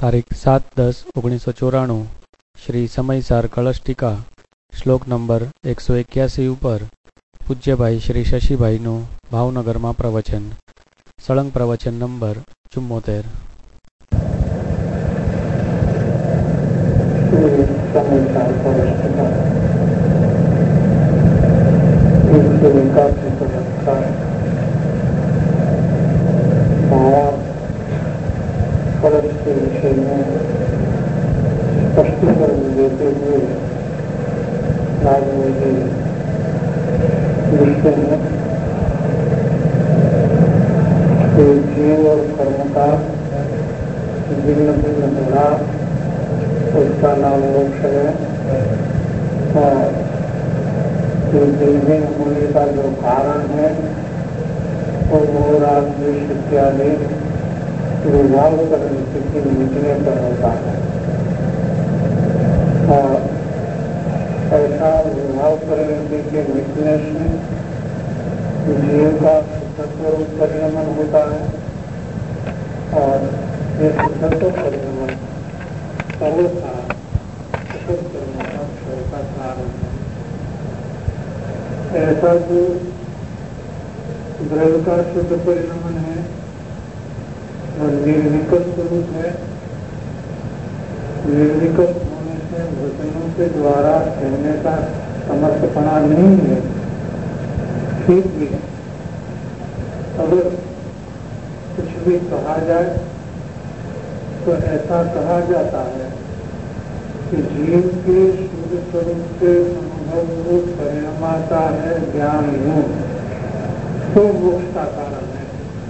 તારીખ 7/10/1994 શ્રી સમયસાર કળશ ટીકા શ્લોક નંબર 181 ઉપર પૂજ્યભાઈ શ્રી શશીભાઈનું ભાવનગરમાં પ્રવચન. સળંગ પ્રવચન નંબર 74. कलश के विषय में स्पष्टीकरण देते हुए राजू जी लिखते हैं कि जीव और कर्म का भिन्न भिन्न होना उसका नाम मोक्ष है और भिन्न होने का जो कारण है वो मोहराज द्वेष इत्यादि विभाव करने की मिटने पर होता है और ऐसा विभाव करने के मिटने से जीव का शुद्धस्वरूप परिणमन होता है और ये शुद्धस्व परिणमन सर्वथा क्षय का कारण है. ऐसा जो द्रव्य का शुद्ध परिणमन है और निर्विकल्प स्वरूप है. निर्विकल्प होने से वचनों के द्वारा कहने का समर्थपना नहीं है. ठीक भी अगर कुछ भी कहा जाए तो ऐसा कहा जाता है कि जीव के शुद्ध स्वरूप के अनुभव को परिणमाता है ज्ञान गुण, तो मोक्ष का कारण है.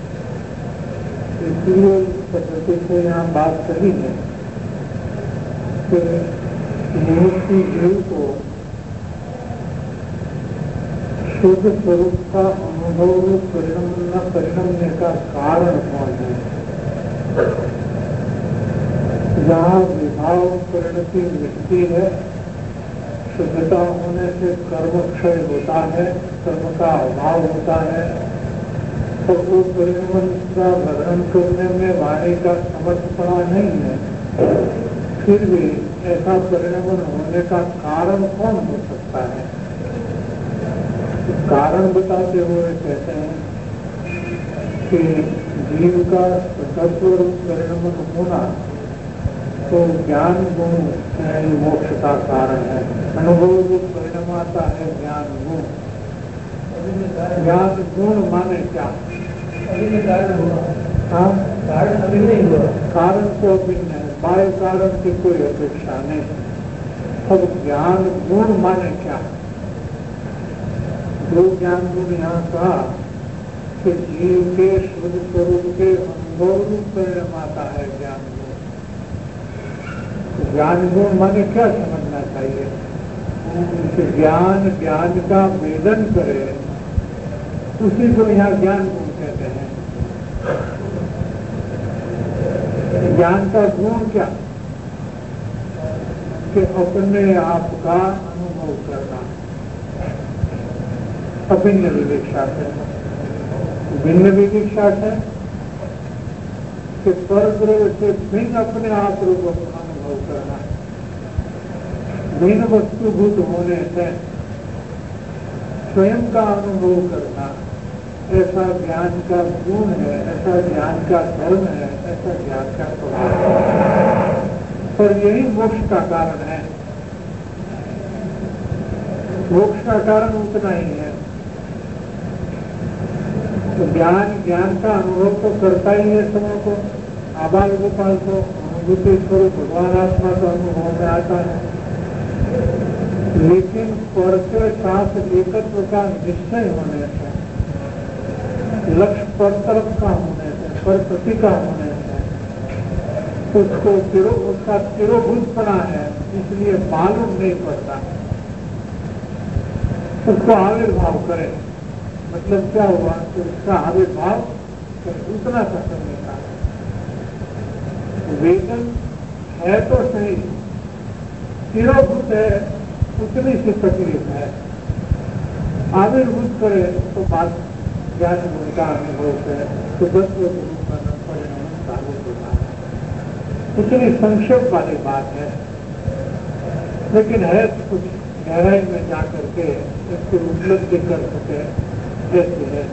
इसलिए पद्धति से यहाँ बात सही है कि मनुष्य जीव को शुद्ध स्वरूप का अनुभव परिणमने का कारण कौन है. जहाँ विभाव परिणति मिटती है, शुद्धता होने से कर्म क्षय होता है, कर्म का अभाव होता है, तो वो परिणमन का वर्णन करने में वाणी का समर्थपना नहीं है. फिर भी ऐसा परिणमन होने का कारण कौन हो सकता है. कारण बताते हुए कहते हैं कि जीव का तत्वरूप परिणमन होना तो ज्ञान गुण मोक्ष का कारण है. अनुभव रूप परिणमाता है ज्ञान गुण. ज्ञान गुण माने क्या. कारण हुआ. हाँ, कारण अभी नहीं हुआ. कारण तो अभिन्न है, बाह्य कारण की कोई अपेक्षा नहीं. अब ज्ञान गुण माने क्या. जो ज्ञान गुण यहाँ कहा कि जीव के शुद्ध स्वरूप के अनुभव रूप परिणमाता है ज्ञान गुण. ज्ञान गुण माने क्या समझना चाहिए कि ज्ञान ज्ञान का वेदन करे, उसी को यहाँ ज्ञान गुण कहते हैं. ज्ञान का गुण क्या कि अपने आप का अनुभव करना. अभिन्न विवेक्षा से भिन्न विवेक्षा से कि परद्रव्य से भिन्न अपने आप रूप अनुभव करना. भिन्न वस्तुभूत होने से स्वयं का अनुभव करना, ऐसा ज्ञान का गुण है, ऐसा ज्ञान का धर्म है, ऐसा ज्ञान का स्वभाव है. और यही मोक्ष का कारण है. मोक्ष का कारण उतना ही है. तो ज्ञान का अनुभव तो करता ही है समय को. आबाल गोपाल को अनुभूति स्वरूप भगवान आत्मा का अनुभव में आता है. लेकिन पर के साथ एकत्व का निश्चय होने से, लक्ष्य पर तरफ का होने से, पर प्रति का होने से उसको उसका तिरोभूतपना है, इसलिए मालूम नहीं पड़ता. उसको आविर्भाव करे मतलब क्या हुआ कि उसका आविर्भाव उतना सा करने का है. वेदन है तो सही, तिरोभूत है, उतनी सी तकलीफ है. आविर्भूत करे तो बात ज्ञान गुण का अनुभव है, तो 10 परिणाम साबित होता है. इतनी संक्षेप वाली बात है, लेकिन है कुछ गहराई में जाकर के इसकी उपलब्धि कर सके ऐसी है।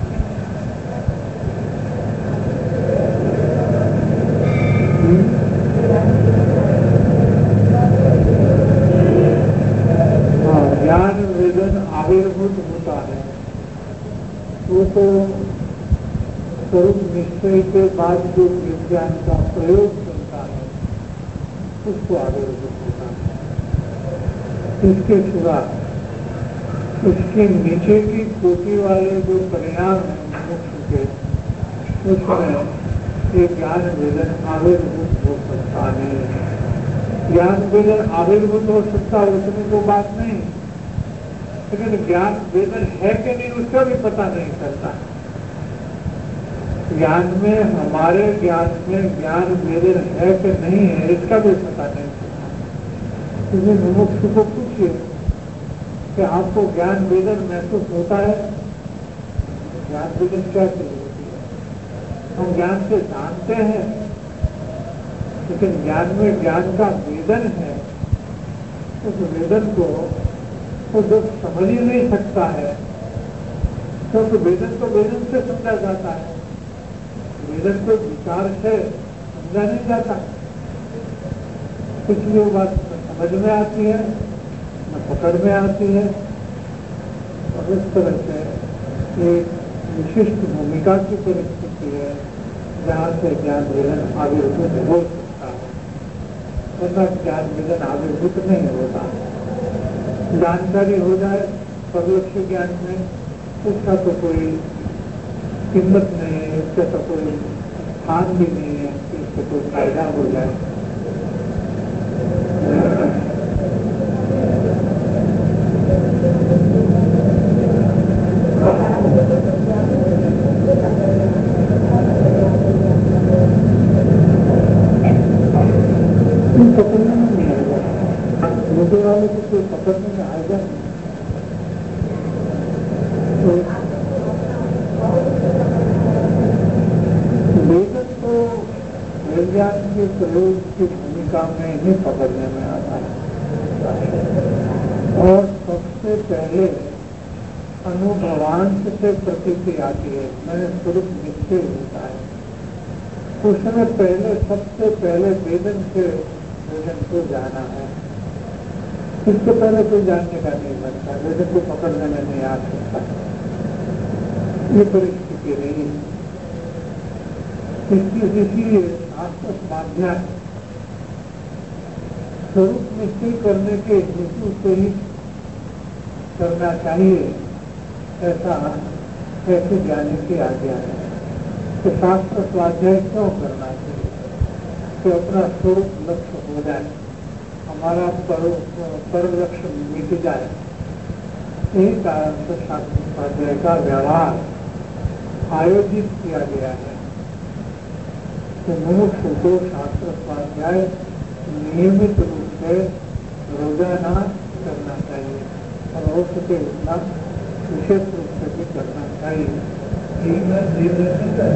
ज्ञान वेदन आविर्भूत होता है, वो तो स्वरूप निश्चय के बाद जो विज्ञान का प्रयोग चलता है उसको आविर्भूत होता है। इसके सिवा उसके नीचे की कोटि वाले जो परिणाम हैं मोक्ष के, उसमें ये ज्ञान वेदन आविर्भूत हो सकता नहीं। ज्ञान वेदन आविर्भूत हो सकता उसमें तो बात नहीं, लेकिन ज्ञान वेदन है कि नहीं उसका भी पता नहीं चलता। ज्ञान में, हमारे ज्ञान में ज्ञान वेदन है कि नहीं है इसका भी पता नहीं चलता। इसलिए मुमुक्षु को पूछिए कि आपको ज्ञान वेदन महसूस होता है? ज्ञान वेदन क्या चीज होती है? हम ज्ञान से जानते हैं, लेकिन ज्ञान में ज्ञान का वेदन है। उस वेदन को वो जब समझ ही नहीं सकता है, क्योंकि वेदन को वेदन से समझा जाता है, वेदन को विचार से समझा नहीं जाता। कुछ भी वो बात समझ में आती है न पकड़ में आती है, और इस तरह से एक विशिष्ट भूमिका की परिस्थिति है जहाँ से ज्ञान वेदन आविर्भूत हो सकता है, वरना ज्ञान वेदन आविर्भूत नहीं होता। जानकारी हो जाए परलक्ष्य ज्ञान में, उसका तो कोई कीमत नहीं है, इसका तो कोई स्थान भी नहीं है, इससे कोई फायदा हो जाए। पकड़ने में नहीं आएगा, मुझे वाले को कोई पकड़ने में आएगा नहीं। वेदन तो विज्ञान के प्रयोग की भूमिका में ही पकड़ने में आता है, और सबसे पहले अनुभवांश से प्रतीति आती है, मैंने स्वरूप निश्चय होता है। उस समय पहले, सबसे पहले वेदन से वेदन को जाना है। इससे पहले कोई जानने का नहीं बनता, वेदन को पकड़ने में नहीं आ सकता। ये परिस्थिति रही, इसीलिए शास्त्र स्वाध्याय स्वरूप निश्चय करने के हेतु से ही करना चाहिए, ऐसे ज्ञानी की आज्ञा है। तो शास्त्र स्वाध्याय क्यों करना चाहिए? कि अपना स्वरूप लक्ष्य हो जाए, हमारा पर लक्ष्य मिट जाए। यही कारण से शास्त्र स्वाध्याय का व्यवहार आयोजित किया गया है। तो मुमुक्षु को शास्त्र स्वाध्याय नियमित रूप से रोजाना करना चाहिए, और हो सके उतना विशेष रूप से भी करना चाहिए। देवदर्शन का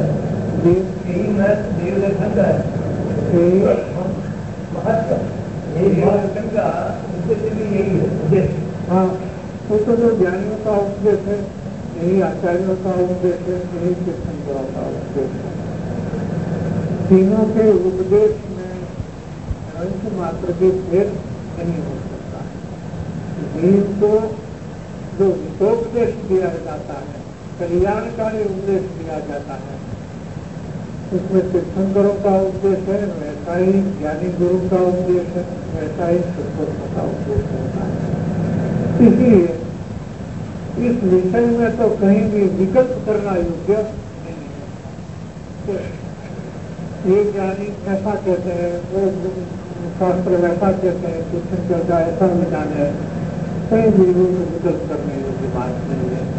उद्देश्य भी यही है। हाँ, वो तो जो ज्ञानियों का उपदेश है, यही आचार्यों का उपदेश है, यही तीर्थंकरों का उपदेश है। तीनों के उपदेश में अंश मात्र के भेद नहीं हो सकता है। जीव को जो हितोपदेश दिया जाता है, कल्याणकारी उपदेश दिया जाता है, उसमें तीर्थंकरों का उपदेश है, वैसा ही ज्ञानी गुरु का उपदेश है, वैसा ही सत्पुरुषों का उपदेश होता है। इसलिए इस विषय में तो कहीं भी विकल्प करना योग्य नहीं है। ये ज्ञानी ऐसा कहते हैं, वो शास्त्र वैसा कहते हैं, तीर्थंकर का ऐसा विधान है, कहीं भी विकल्प करने योग्य बात नहीं है।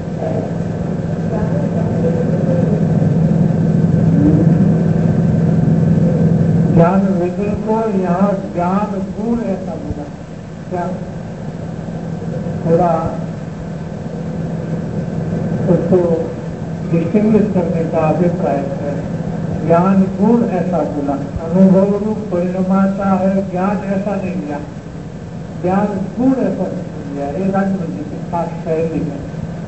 ज्ञान वेदन को यहाँ ज्ञान गुण ऐसा बोला, क्या थोड़ा उसको डिस्टिंग्विश करने का अभिप्राय है। ज्ञान गुण ऐसा बोला, अनुभव रूप परिणमाता है ज्ञान ऐसा नहीं लिया, ज्ञान गुण ऐसा नहीं लिया। ये राजमन जी की खास शैली है।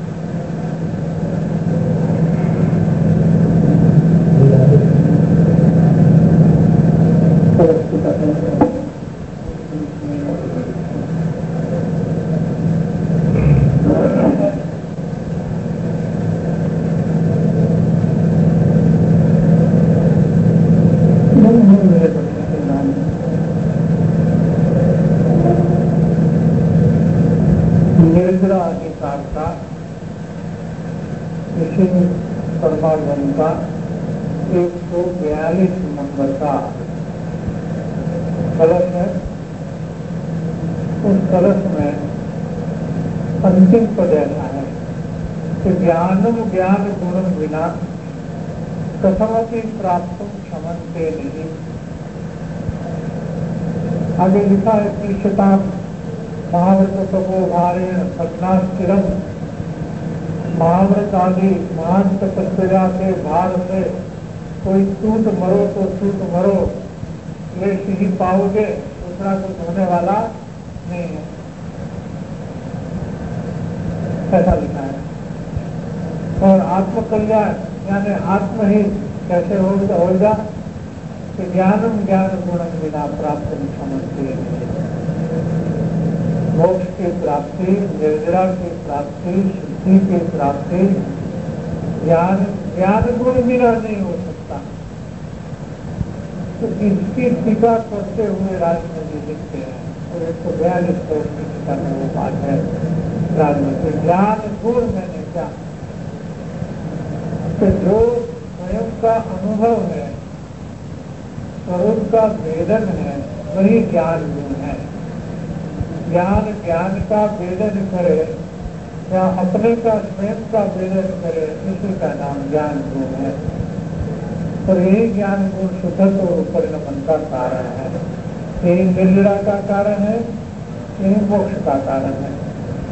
निर्जरा अधिकार का इसी परमागम का 142 नंबर का कलश है। उस कलश में अंतिम पद ऐसा है कि ज्ञानम ज्ञान गुणम बिना कथमपि प्राप्त क्षमन्ते नहीं। आगे लिखा है कि शताब्द महाव्रत तपो भारेण पटनास्थिरम, महाव्रत आदि महान तपस्या के भार से कोई टूट मरो तो टूट मरो, ये ही पाओगे, दूसरा कुछ होने वाला नहीं है, ऐसा लिखा है। और आत्मकल्याण यानी आत्म ही कैसे होगा कि ज्ञानम ज्ञान गुणम बिना प्राप्त क्षमते। मोक्ष की प्राप्ति, निर्जरा की प्राप्ति, शुद्धि की प्राप्ति ज्ञान गुण बिना नहीं हो सकता। तो इसकी टीका करते हुए राजमन जी लिखते हैं, और 142 श्लोक की टीका में वो बात है राजमन जी। ज्ञान गुण मैंने क्या कि जो स्वयं का अनुभव है, स्वरूप का वेदन है, वही ज्ञान गुण है। ज्ञान ज्ञान का वेदन करे या अपने का स्वयं का वेदन करे, इसी का नाम ज्ञान गुण है। और यही ज्ञान गुण शुद्धत्व और परिणमन का कारण है, यही निर्जरा का कारण है, यही मोक्ष का कारण है।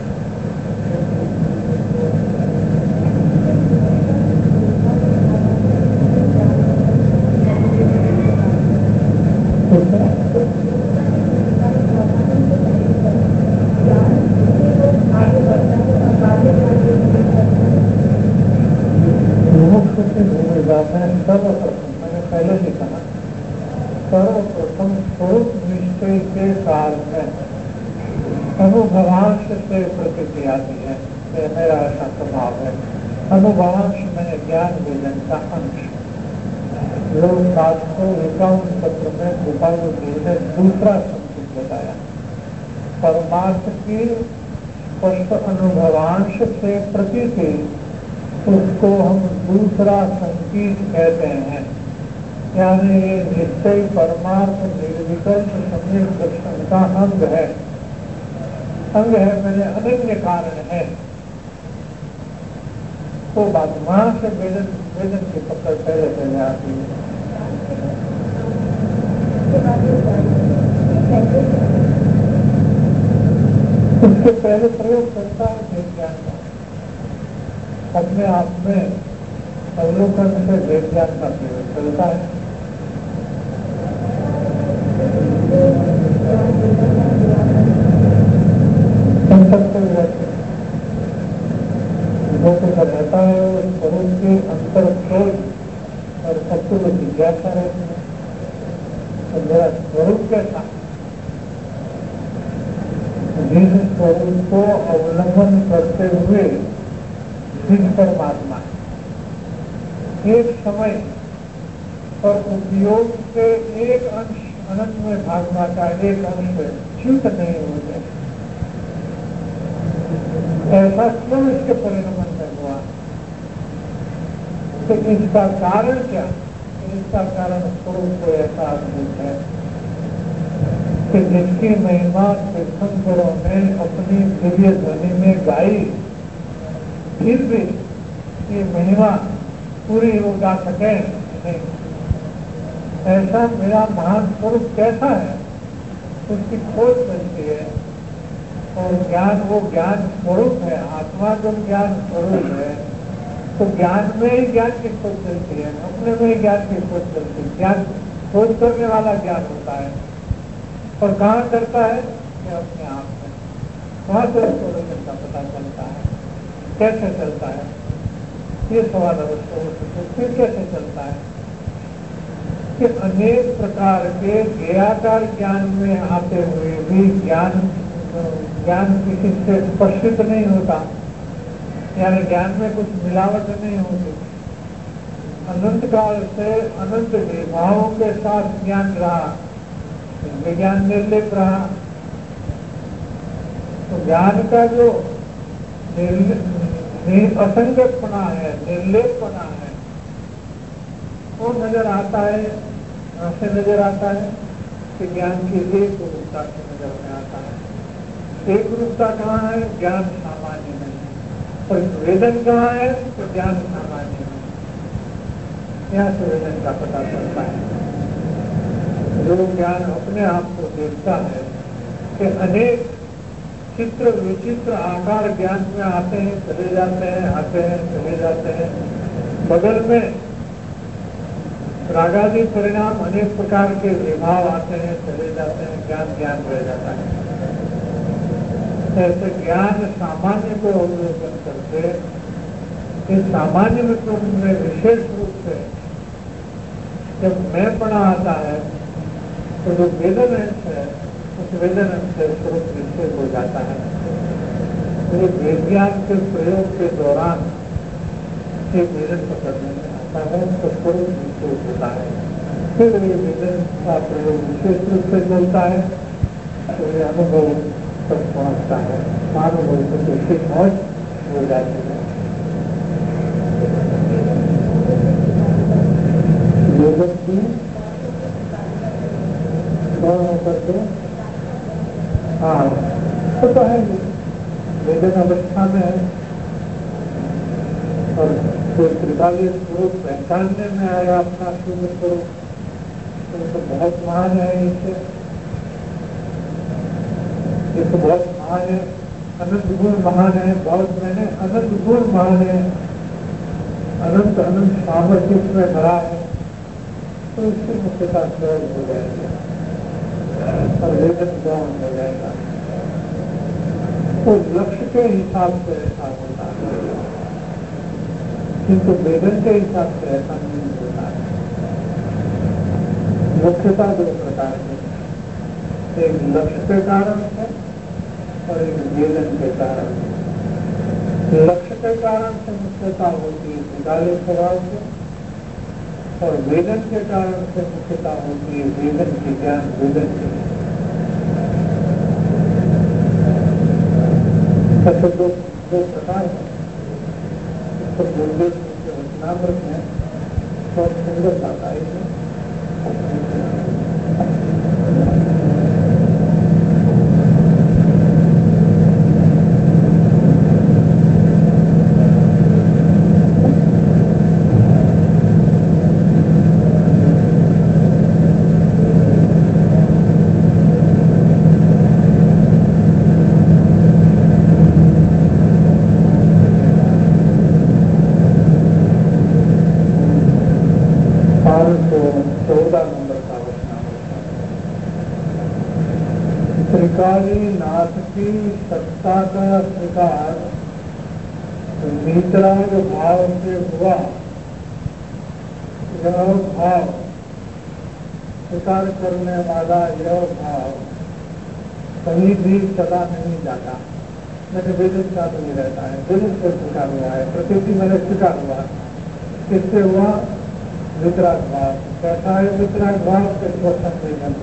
सर्वप्रथम मैंने पहले भी कहा, सर्वप्रथम स्वरूप निश्चय के काल में अनुभवांश से प्रकृति आती है। मेरा ऐसा स्वभाव है। अनुभवांश में ज्ञान वेदन का अंश। लोग 751 पत्र में गोपाल जी ने दूसरा संकेत बताया, परमार्थ की स्पष्ट अनुभवांश से प्रतीति, उसको हम दूसरा संकेत कहते हैं। यानी ये निश्चय परमार्थ निर्विकल्प सम्यक दर्शन का अंग है। अंग है मैंने अनन्य कारण है। तो बात वहां से वेदन की पकड़ पहले आती है। उसके पहले प्रयोग करता है ज्ञान का, अपने आप में अवलोकन से वेद ज्ञान का प्रयोग चलता है। जो कुछ रहता है स्वरूप के अंतर खोज और तत्व में जिज्ञासा रहती है। तो मेरा स्वरूप कैसा, जिस स्वरूप को अवलंबन करते हुए जिन परमात्मा एक समय और उपयोग के एक अंश अनंत में भागना का एक अंश च्युत नहीं होते, ऐसा क्यों इसके परिणमन में हुआ? तो इसका कारण क्या? इसका कारण स्वरूप को ऐसा अद्भुत है कि जिसकी महिमा तीर्थंकरों ने अपनी दिव्य ध्वनि में गाई, फिर भी ये महिमा पूरी हो जा सके नहीं। ऐसा मेरा महान स्वरूप कैसा है, उसकी खोज चलती है। और ज्ञान वो ज्ञान स्वरूप है, आत्मा जो ज्ञान स्वरूप है तो ज्ञान में ही ज्ञान की खोज चलती है, अपने में ही ज्ञान की खोज चलती है। ज्ञान खोज करने वाला ज्ञान होता है, और कहाँ करता है? ये अपने आप में। वहाँ से उसको वजन का पता चलता है। कैसे चलता है? ये सवाल अवश्य हो सकते। फिर कैसे चलता है कि अनेक प्रकार के ज्ञेयाकार ज्ञान में आते हुए भी ज्ञान किसी से स्पर्शित नहीं होता, यानी ज्ञान में कुछ मिलावट नहीं होती। अनंत काल से अनंत विभावों के साथ ज्ञान रहा, विज्ञान निर्लेप रहा। तो ज्ञान का जो असंगतपना है, निर्लेपपना है, वो नजर आता है। ऐसे नजर आता है कि ज्ञान की एक रूपता से नजर में आता है। एक रूपता कहाँ है? ज्ञान सामान्य में। और वेदन कहाँ है? तो ज्ञान सामान्य में। यहाँ से वेदन का पता चलता है। जो ज्ञान अपने आप को देखता है कि अनेक चित्र विचित्र आकार ज्ञान में आते हैं, चले जाते हैं, आते हैं, चले जाते हैं। बगल में रागादि परिणाम अनेक प्रकार के विभाव आते हैं, चले जाते हैं, ज्ञान ज्ञान रह जाता है। ऐसे ज्ञान सामान्य को अवलोकन करके इस सामान्य में विशेष रूप से जब मैंपना आता है तो जो वेदन है उस वेदन से स्वरूप निश्चय हो जाता है। तो विज्ञान के प्रयोग के दौरान ये वेदन पकड़ने में आता है तो स्वरूप निश्चय होता है। फिर ये वेदन का प्रयोग विशेष रूप से चलता है तो ये अनुभव तक पहुँचता है। अनुभव को कैसे पहुँच हो जाती है। वेदन की करके हाँ तो है वेदन अवस्था में है और कोई त्रिकालीय स्वरूप पहचानने में आया अपना शुद्ध स्वरूप तो बहुत महान है। इससे ये तो बहुत महान है, अनंत गुण महान है। बहुत मैंने अनंत गुण महान है, अनंत अनंत सामर्थ्य में भरा है। तो इससे मुख्यता प्रयोग हो जाएगा और वेदन गौण हो जाएगा। तो लक्ष्य के हिसाब से ऐसा होता है, किंतु वेदन के हिसाब से ऐसा नहीं होता है। मुख्यता दो प्रकार की, एक लक्ष्य के कारण है और एक वेदन के कारण है। लक्ष्य के कारण से मुख्यता होती है त्रिकालीय स्वभाव से, और वेदन के कारण से मुख्यता होती है वेदन की ज्ञान वेदन की। ऐसे दो प्रकार है। इसको गुरुदेव के वचनामृत में बहुत सुंदर बात आई है। त्रिकाली नाथ की सत्ता का स्वीकार वीतराग भाव से हुआ। यह भाव स्वीकार करने वाला यह भाव कहीं भी चला नहीं जाता। मैंने वेदन का नहीं रहता है, वेदन से स्वीकार हुआ है, प्रकृति मैंने स्वीकार हुआ। किससे हुआ? वितराग भाव। कैसा है वितराग भाव? के स्वतंत्र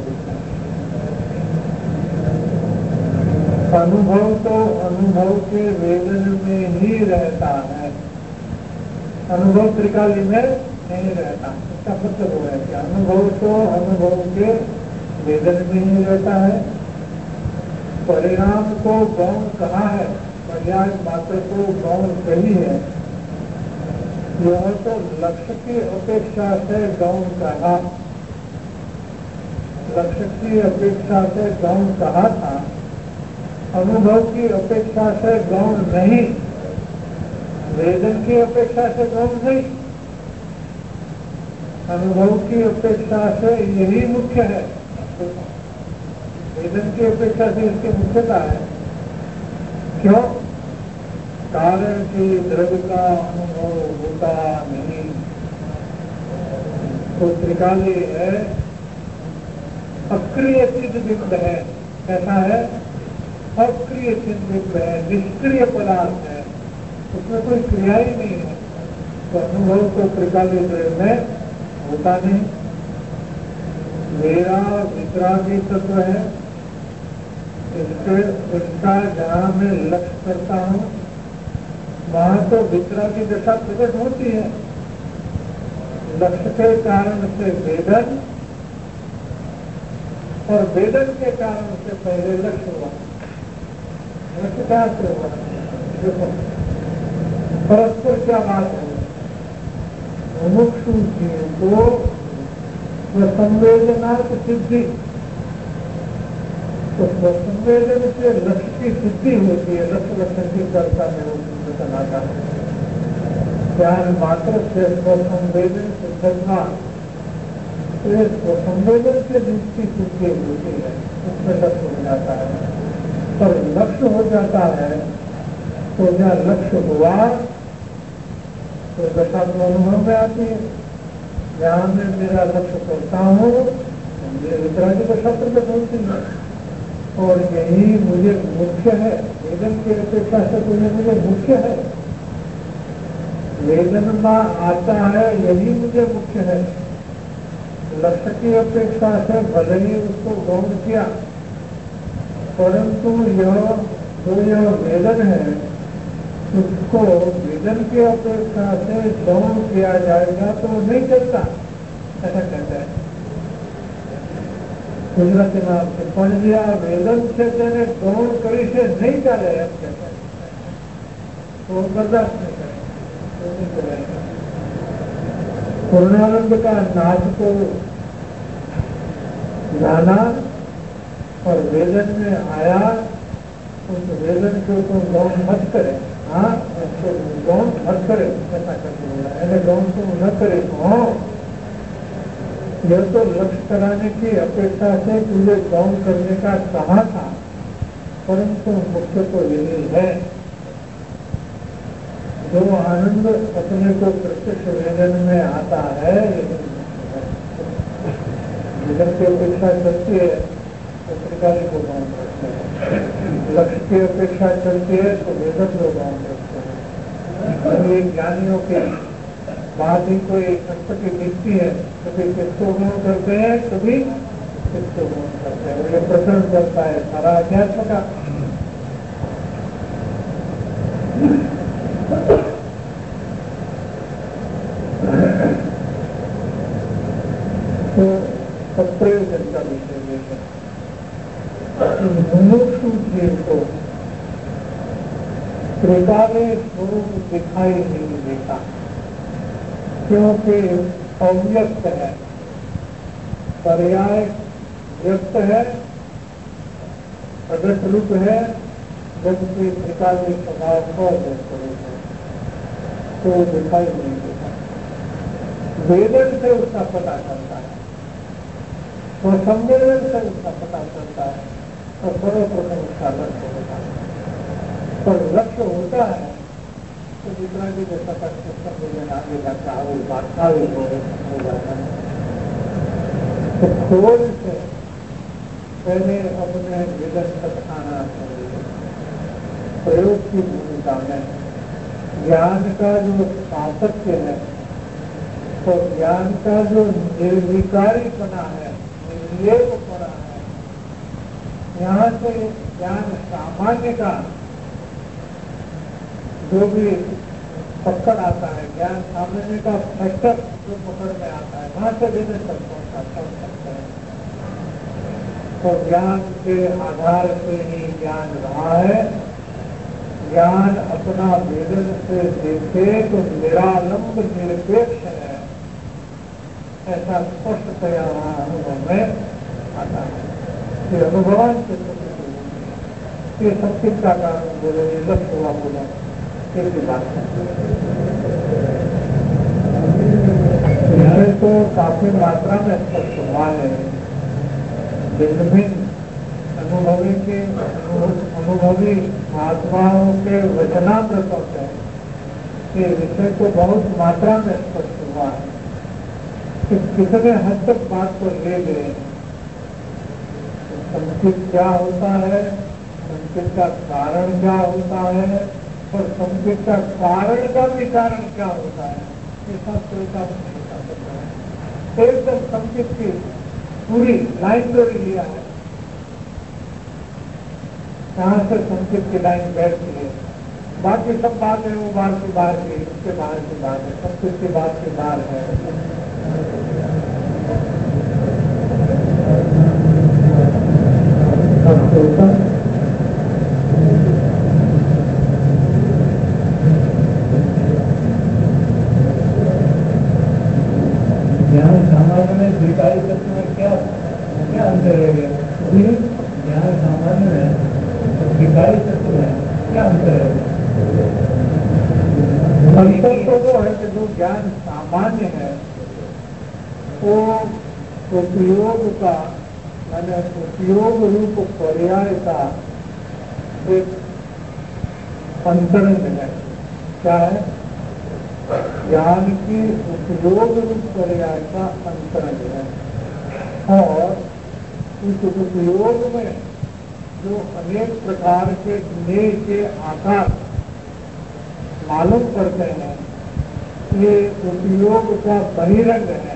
अनुभव तो अनुभव के वेदन में ही रहता है, अनुभव त्रिकाली में नहीं रहता। इसका मतलब हो है कि अनुभव तो अनुभव के वेदन में ही रहता है। परिणाम को गौण कहा है, पर्याय मात्र को गौण कही है। यह तो लक्ष्य की अपेक्षा से गौण कहा, लक्ष्य की अपेक्षा से गौण कहा था, अनुभव की अपेक्षा से गौण नहीं। वेदन की अपेक्षा से गौण नहीं, अनुभव की अपेक्षा से यही मुख्य है। वेदन की अपेक्षा से इसकी मुख्यता है। क्यों? कारण की द्रव्य का अनुभव होता नहीं। तो त्रिकाली है, अक्रिय चित्त बिंब है। कैसा है? अक्रिय चित्त बिंब है, निष्क्रिय पदार्थ है, उसमें कोई क्रिया ही नहीं है। तो अनुभव तो त्रिकाली द्रव्य में होता नहीं। मेरा वितरागी तत्व है, इसका जहां मैं लक्ष्य करता हूं वहां तो वितरागी दशा प्रकट होती है। लक्ष्य के कारण से वेदन और वेदन के कारण से पहले लक्ष्य हुआ। लक्ष्य कहां से हुआ? देखो परस्पर क्या बात है। मुमुक्षु जीव को संवेदनार्थ सिद्धि, तो संवेदन से लक्ष्य की सिद्धि होती है। लक्ष्य लक्षण की चर्चा में आता है। ज्ञान मात्र से संवेदन सिद्धता, संवेदन से जिसकी सिद्धि होती है उसमें लक्ष्य हो जाता है। पर लक्ष्य हो जाता है तो जहाँ लक्ष्य हुआ तो दशा तो अनुभव में आती है। जहाँ मैं मेरा लक्ष्य करता हूँ मेरे वितरागी दशा प्रकट होती है। और यही मुझे मुख्य है। वेदन की अपेक्षा से तो ये मुझे मुख्य है। वेदन में आता है यही मुझे मुख्य है। लक्ष्य की अपेक्षा से भले ही उसको गौण किया, परंतु यह वेदन है, उसको वेदन की अपेक्षा से गौण किया जाएगा तो नहीं चलता, ऐसा कहता है। गुजराती में आपसे पढ़ दिया, वेदन से तेने गौण करी से नहीं चाले, एम कहता है। तो बर्दाश्त नहीं करे, तो नहीं करेगा। पूर्णानंद का नाच को जाना और वेदन में आया, उस वेदन को तो गौण मत करे। हाँ, उसको गौण मत करे, ऐसा करके बोला। ऐसे गौण को न करे तो यह तो लक्ष्य कराने की अपेक्षा से तुझे गौण करने का कहा था, परंतु मुख्य तो यही है। जो आनंद अपने को प्रत्यक्ष वेदन में आता है, वेदन की अपेक्षा चलती है तो त्रिकाली को गौण करते हैं। लक्ष्य की अपेक्षा चलती है तो वेदन को गौण करते हैं। ये ज्ञानियों के बाद ही कोई संपत्ति मिलती है, कभी किसको गौण करते हैं, कभी किसको गौण करते हैं। ये प्रकरण चलता है सारा अध्यात्म का। तो सत्प्रयोजन का विषय है। मुमुक्षु जीव को त्रिकाली स्वरूप दिखाई नहीं देता, क्योंकि अव्यक्त है। पर्याय व्यक्त है, प्रगट रूप है, जबकि त्रिकाली स्वभाव का व्यक्त रूप है, तो दिखाई नहीं देता। वेदन से उसका पता चलता है, तो संवेदन से उसका पता चलता है, तो सर्वप्रथम उसका लक्ष्य होता है। पर लक्ष्य होता है तो जितना भी जैसा का संवेदन आगे जाता है वो बात आगे हो जाता है। तो खोज से पहले अपने वेदन तक आना चाहिए। प्रयोग की भूमिका में ज्ञान का जो सातत्य है, तो ज्ञान का जो निर्विकारीपना है, निर्लेपपना है, यहाँ से ज्ञान सामान्य का जो भी पकड़ आता है, ज्ञान सामान्य का फैक्टर जो पकड़ में आता है, वहां से वेदन तक पहुंचता है। तो ज्ञान के आधार से ही ज्ञान रहा है। ज्ञान अपना वेदन से देखे तो निरालंब निरपेक्ष है, ऐसा स्पष्टतया अनुभव में आता है। ये अनुभवान से ये सब किसका कारण बोले, लक्ष्य हुआ बोला। एक बात है तो काफी मात्रा में स्पष्ट हुआ है। भिन्न भिन्न अनुभवी महात्माओं के वचनामृतों से ये विषय को बहुत मात्रा में स्पष्ट हुआ है कि कितने हद तक बात को ले गए। संकेत क्या होता है, संकेत का कारण क्या होता है और संकेत का कारण का भी कारण क्या होता है, ये सब कोई का नहीं बता सकता है। एकदम संकेत की पूरी लाइन जोड़ी लिया है, यहाँ से संकेत की लाइन बैठती है, बाकी सब बात है वो बाहर की बाहर की, उसके बाहर की बात है, संकेत की बात की बाहर है। ज्ञान सामान्य में स्वीकारी तत्व में क्या अंतर है? ज्ञान सामान्य में स्वीकारी तत्व में क्या अंतर है? अंतर तो वो है कि जो ज्ञान सामान्य है वो उपयोग का मैंने उपयोग रूप पर्याय का एक अंतरंग है। क्या है? ज्ञान की उपयोग रूप पर्याय का अंतरंग है और उस उपयोग में जो अनेक प्रकार के ज्ञेय के आकार मालूम करते हैं ये उपयोग का बहिरंग है।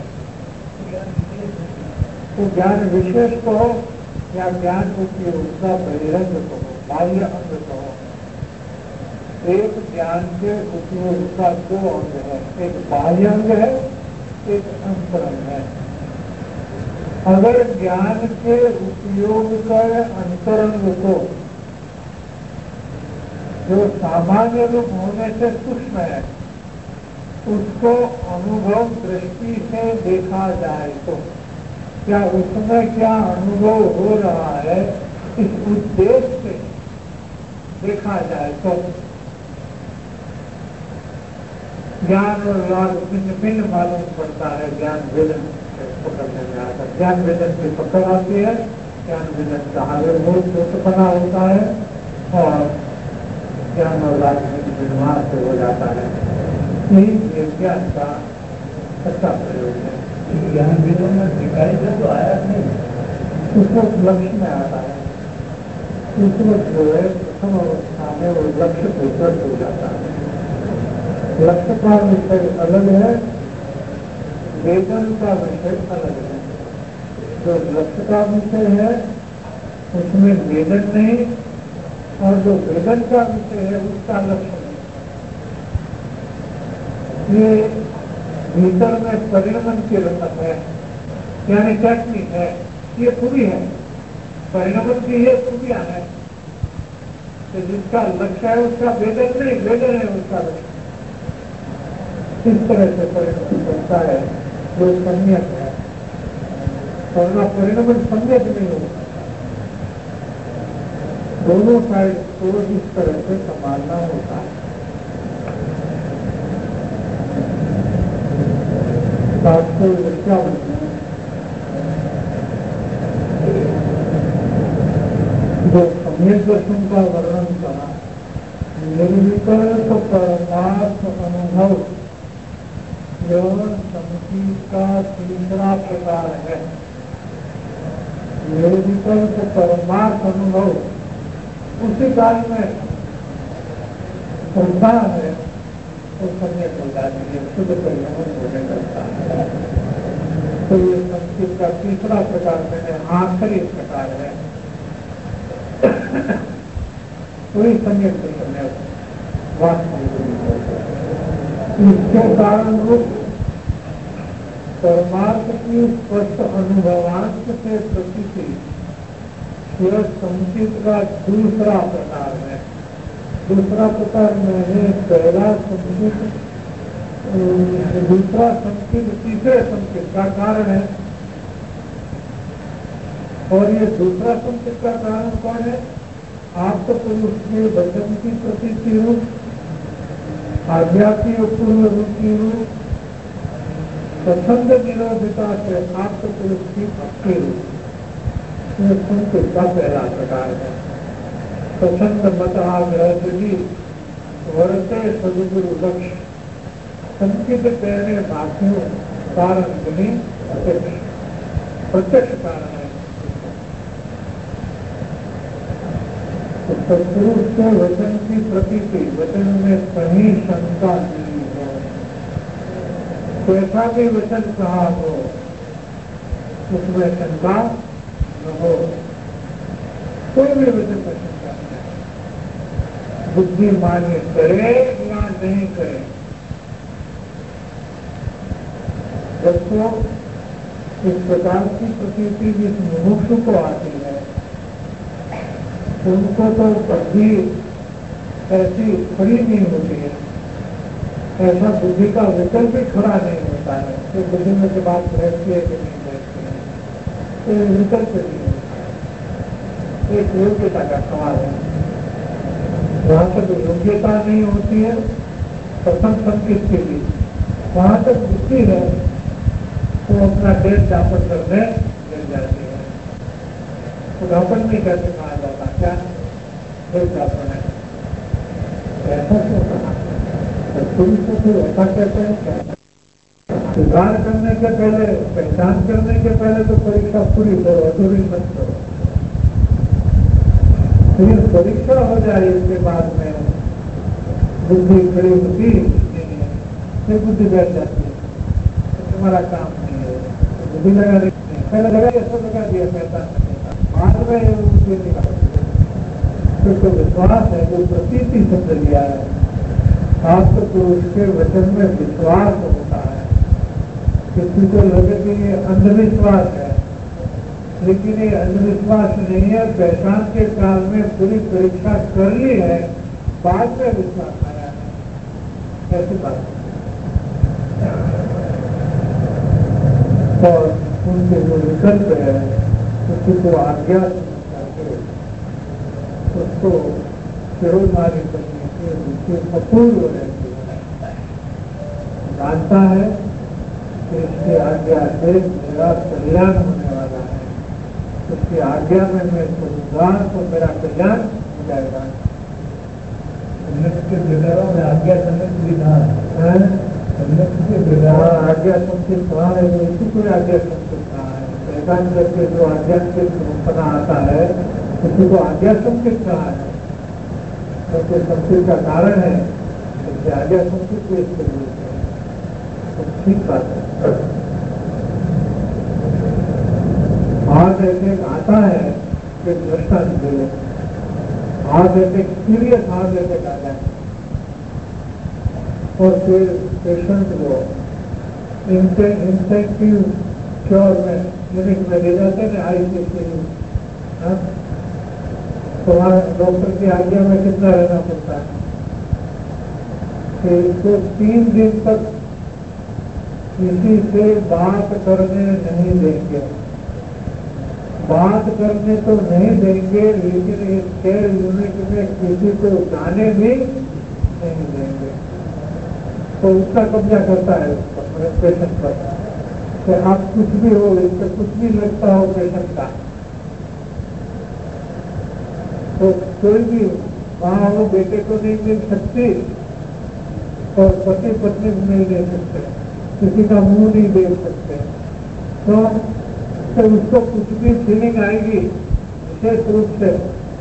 तो ज्ञान विशेष कहो या ज्ञान उपयोग का बहिरंग कहो, बाह्य अंग कहो। एक ज्ञान के उपयोग का दो अंग है, एक बाह्य अंग है, एक अंतरंग है। अगर ज्ञान के उपयोग का अंतरंग को जो सामान्य रूप होने से सूक्ष्म है उसको अनुभव दृष्टि से देखा जाए तो क्या उसमें क्या अनुभव हो रहा है इस उद्देश्य से देखा जाए तो ज्ञान और लाभ भिन्न भिन्न मालूम पड़ता है। ज्ञान वेदन पकड़ने में आता है, ज्ञान वेदन की पकड़ आती है, ज्ञान वेदन का आविर्भूत बना होता है और ज्ञान और लाभ विद्वान से हो जाता है। यही ज्ञान का अच्छा प्रयोग है। ज्ञान वेदन में दिखाई दे तो आया नहीं, उसको लक्ष्य में आता है। उस वक्त जो है प्रथम अवस्था में वो लक्ष्य पूर्वक हो जाता है। लक्ष्य का विषय अलग है, वेदन का विषय अलग है। जो लक्ष्य का विषय है उसमें वेदन नहीं और जो वेदन का विषय है उसका लक्ष्य नहीं। ये भीतर में परिणमन की रमत है, यानी टेक्निक है, ये पूरी है। परिणमन की ये पूरियां है कि जिसका लक्ष्य है उसका वेदन नहीं, वेदन है उसका लक्ष्य। इस तरह से परिणमन करता है जो सम्यक है, वरना परिणमन सम्यक नहीं होता। दोनों साइड को इस तरह से संभालना होता है। क्या जो सम्यक दर्शन का वर्णन करा, निर्विकल्प परमार्थ अनुभव यह संगीत का तीसरा प्रकार है। निर्विकल्प परमार्थ अनुभव उसी काल में होता है तो सम्यक हो जाती है, शुद्ध परिणमन होने लगता है। तो ये संगीत का तीसरा प्रकार मैंने आखिरी प्रकार है, पूरी सम्यक परिणमन वास्तविक। इसके कारण रूप परमार्थ की स्पष्ट अनुभवांश से प्रतीति यह संचित का दूसरा प्रकार है। दूसरा प्रकार मैंने पहला संचित, दूसरा संचित तीसरे संचित का कारण है। और ये दूसरा संचित का कारण कौन है? आप तो पुरुष के वचन की प्रतीति हो आज्ञा की पूर्व रुचि रूप, स्वच्छंद निरोधिता से आत्मपुरुष की भक्ति रूप, संत का पहला प्रकार है। स्वच्छंद मत आग्रह जी वर्ते सदगुरु लक्ष्य, संकित कहने बाकियों कारण गुनी प्रत्यक्ष कारण है। तो सदगुरु के वचन की प्रतीति, वचन में कहीं शंका नहीं है। कैसा भी वचन कहा हो उसमें शंका न हो, कोई भी वचन में शंका नहीं। बुद्धि मान्य करे या नहीं करे, जबको इस प्रकार की प्रतीति जिस मुमुक्षु को आती है उनको तो कभी ऐसी खड़ी नहीं होती है, ऐसा बुद्धि का विकल्प भी खड़ा नहीं होता है। तो बुद्धि में से बात बैठती है कि नहीं बैठती है, तो विकल्प नहीं होता है। एक योग्यता का सवाल है। जहाँ तक योग्यता नहीं होती है प्रथम संकेत के लिए, वहाँ तक बुद्धि है वो अपना डेट दापन करने लग जाती है। तो दापन नहीं कैसे कहा जाता, क्या डेट दापन है, ऐसा क्यों कहा? पुरुष को ऐसा कहते हैं क्या? सुधार करने के पहले, पहचान करने के पहले तो परीक्षा पूरी करो, अधूरी मत करो। फिर परीक्षा हो जाए इसके बाद में बुद्धि खड़ी होती है, फिर बुद्धि बैठ जाती है, तो तुम्हारा काम नहीं है। बुद्धि लगा नहीं, पहले लगा ऐसा लगा दिया पहचान, बाद में बुद्धि निकाल। फिर तो विश्वास है, जो प्रतीति शब्द लिया है, शास्त्र पुरुष के वचन में विश्वास होता है। किसी को लगे कि ये अंधविश्वास है, लेकिन ये अंधविश्वास नहीं है। पहचान के काल में पूरी परीक्षा कर ली है, बाद में विश्वास आया है, ऐसी बात है। और उनके जो विकल्प है किसी को आज्ञा करके उसको शिरोधारी करने के रुचि अपूर्व रहती है। जानता है कि इसकी आज्ञा से मेरा कल्याण होने वाला है, उसकी आज्ञा में मैं करूँगा तो मेरा कल्याण हो जाएगा। के विधानों में आज्ञा संगत विधान है, आज्ञा संकेत कहा है, वो इसी को आज्ञा संकेत कहा है। पहचान करके जो आज्ञा के पना आता है उसी को आज्ञा संकेत कहा है। सबके संकेत का कारण है, इससे आज्ञा संकेत को इसके लिए तो ठीक बात है। आज ऐसे आता है कि दृष्टा निकले, आज ऐसे सीरियस हाथ ऐसे आ जाए और फिर पेशेंट को इंटेंसिव क्योर में यूनिट में ले जाते हैं आईसीयू। तो वहाँ डॉक्टर की आज्ञा में कितना रहना पड़ता है कि इसको 3 दिन तक किसी से बात करने नहीं देंगे। बात करने तो नहीं देंगे, लेकिन इस केयर यूनिट में किसी को जाने भी नहीं देंगे। तो उसका कब्जा करता है पेशेंट पर, कि आप कुछ भी हो, इससे कुछ भी लगता हो पेशेंट का, तो कोई भी माँ हो बेटे को नहीं मिल सकती और पति पत्नी को नहीं दे सकते, किसी का मुंह नहीं देख सकते। तो उसको कुछ भी फीलिंग आएगी, विशेष रूप से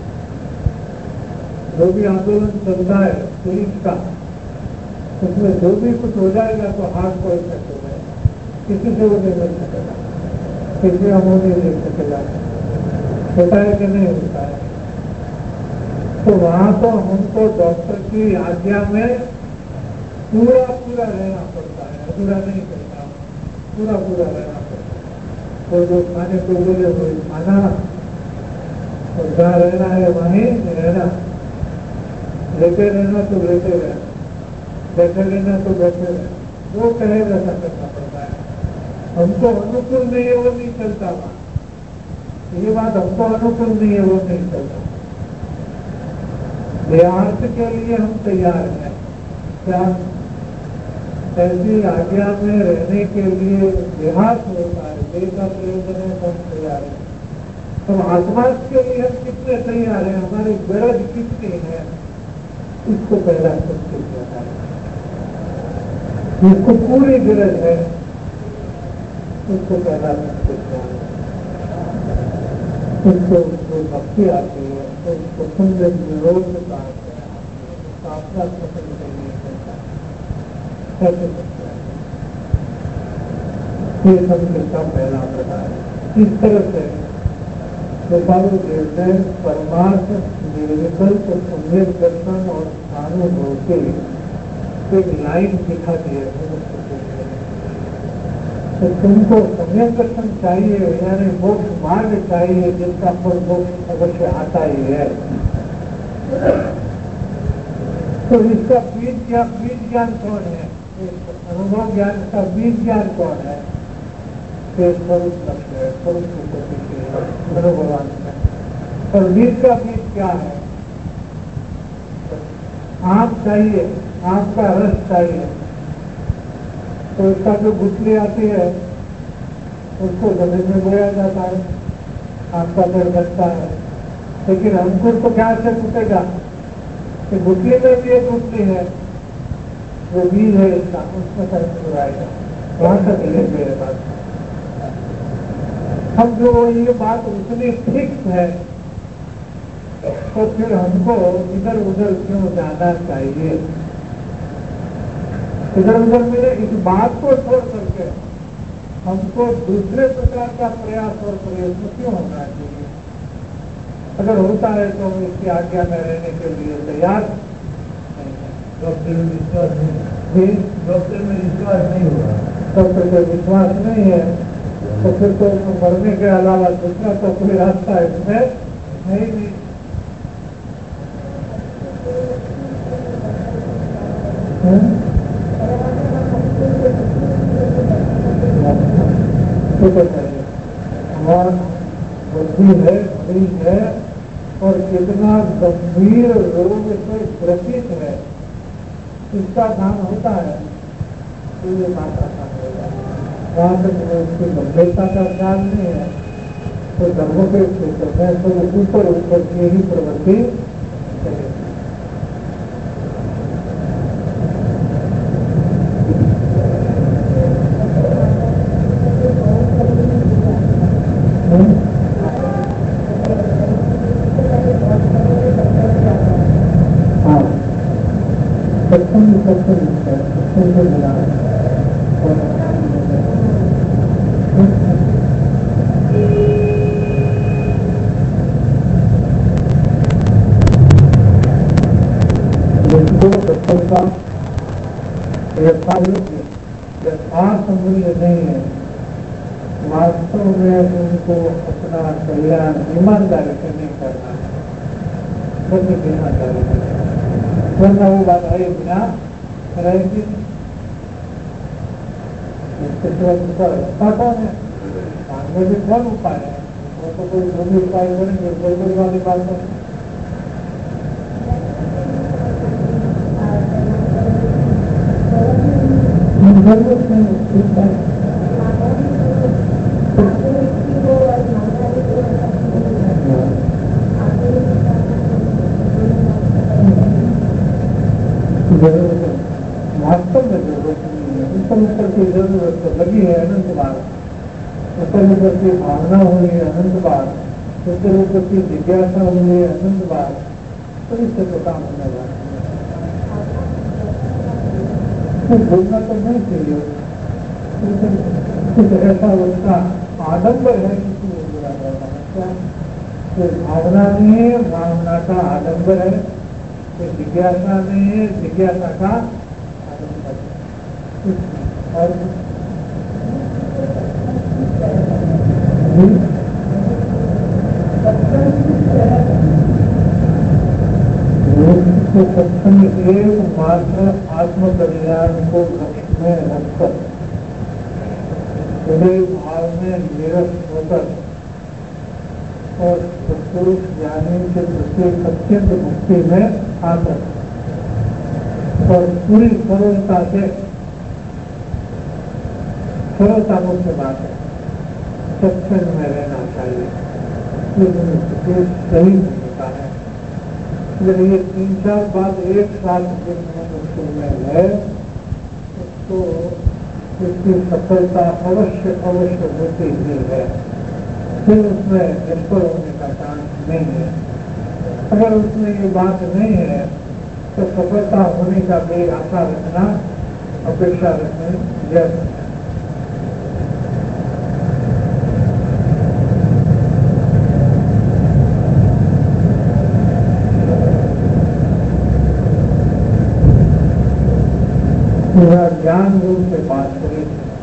जो भी आंदोलन चलता है पुलिस का, उसमें जो भी कुछ हो जाएगा तो हाथ को इफेक्ट हो जाएगा, किसी से वो नहीं मिल सकेगा, किसी का मुंह नहीं देख सकेगा। होता है कि नहीं होता है? तो वहां तो हमको डॉक्टर की आज्ञा में पूरा पूरा रहना पड़ता है, अधूरा नहीं करता, पूरा पूरा रहना पड़ता है। तो जो खाने को बोले वो खाना, और जहाँ रहना है वहीं रहना, लेटे रहना तो लेटे रहना, बैठे रहना तो बैठे रहना, वो कहे वैसा करना पड़ता है। हमको अनुकूल नहीं है वो नहीं चलता, ये बात हमको अनुकूल नहीं है वो नहीं चलता। देहार्थ के लिए हम तैयार हैं, क्या ऐसी आज्ञा में रहने के लिए देहात होता है, देह का प्रयोजन है, सब तैयार है। तो आसपास के लिए हम कितने तैयार हैं, हमारी गरज कितनी है, इसको पहला सोचते जाता है। जिसको पूरी गरज है उसको पहला सोचते जाता है। उसको जो भक्ति आती है तो उसको सुंदर विरोध का अपना पसंद करने करता है, कैसे सकता है। ये सब इसका पहला प्रकार है। इस तरह से देव ने परमार्थ निर्विकल्प सम्यक दर्शन और अनुभव के एक लाइन दिखा दिया है। तो तुमको सम्यक दर्शन चाहिए, यानी मोक्ष मार्ग चाहिए जिसका फल मोक्ष अवश्य आता ही है। तो इसका बीज ज्ञान कौन है? अनुभव ज्ञान का बीज ज्ञान कौन है? स्वरूप लक्ष्य है, स्वरूप की प्रतीक है, भगवान का। और बीज का बीज क्या है? आम चाहिए, आम का रस चाहिए, तो इसका जो गुठली आती है उसको जमीन में बोया जाता है, आम का पेड़ बनता है। लेकिन अंकुर तो क्या से टूटेगा? कि गुठली में भी एक गुठली है, जो बीज है इसका, उसमें से अंकुर आएगा, वहां तक ले मेरे पास। हम जो ये बात उतनी फिक्स है तो फिर हमको इधर उधर क्यों जाना चाहिए? इधर उधर मेरे इस बात को छोड़ करके हमको दूसरे प्रकार का प्रयास और प्रयत्न क्यों होना चाहिए? अगर होता है तो हम इसकी आज्ञा में रहने के लिए तैयार नहीं है। डॉक्टर में विश्वास नहीं, डॉक्टर में विश्वास नहीं हुआ, डॉक्टर का विश्वास नहीं है तो फिर तो मरने के अलावा दूसरा तो कोई रास्ता इसमें है ही नहीं। हमारा बुद्धि है, मरीज है और कितना गंभीर रोग से ग्रसित है, इसका ध्यान होता है तो ये बात आसान होगा। वहाँ तक उसकी गंभीरता का ख्याल नहीं है तो धर्मों के क्षेत्र में तो ऊपर की ही प्रवृत्ति चलेगी। हाँ, सत्संग मिला यथासमूल्य नहीं है। वास्तव में उनको अपना कल्याण ईमानदारी से नहीं करना है, बल्कि ईमानदारी से, वरना वो बात है बिना रहेगी। इसके रास्ता कौन है? मांगने भी कौन उपाय है? वो तो कोई जो उपाय करेंगे कोई वाली बात है। जरूरत नहीं वास्तव में जरूरत नहीं है। ऊपर की जरूरत तो लगी है अनंत बार, ऊपर की भावना हुई है अनंत बार, ऊपर की जिज्ञासा हुई है अनंत बार, तो इससे तो काम होने वाला बोलना तो नहीं चाहिए। कुछ ऐसा उसका आडंबर है किसी को बोला जाता है क्या? तो भावना नहीं है, भावना का आडंबर है। तो जिज्ञासा नहीं है, जिज्ञासा का आडंबर है। और तो सत्संग एक मात्र आत्म कल्याण को लक्ष्य में रखकर हृदय भाव में निरस्त होकर और सत्पुरुष ज्ञानी के प्रत्येक अत्यंत मुक्ति में आकर और पूरी सरलता से, सरलता मुख्य बात है, सत्संग में रहना चाहिए। लेकिन सही नहीं होता है। जब ये 3-4 बात एक साथ मनुष्य में है तो इसकी सफलता अवश्य अवश्य होती ही है। फिर उसमें निष्फल होने का चांस नहीं है। अगर उसमें ये बात नहीं है तो सफलता होने का भी आशा रखना, अपेक्षा रखने व्यर्थ है। ज्ञान गुण से बात करें।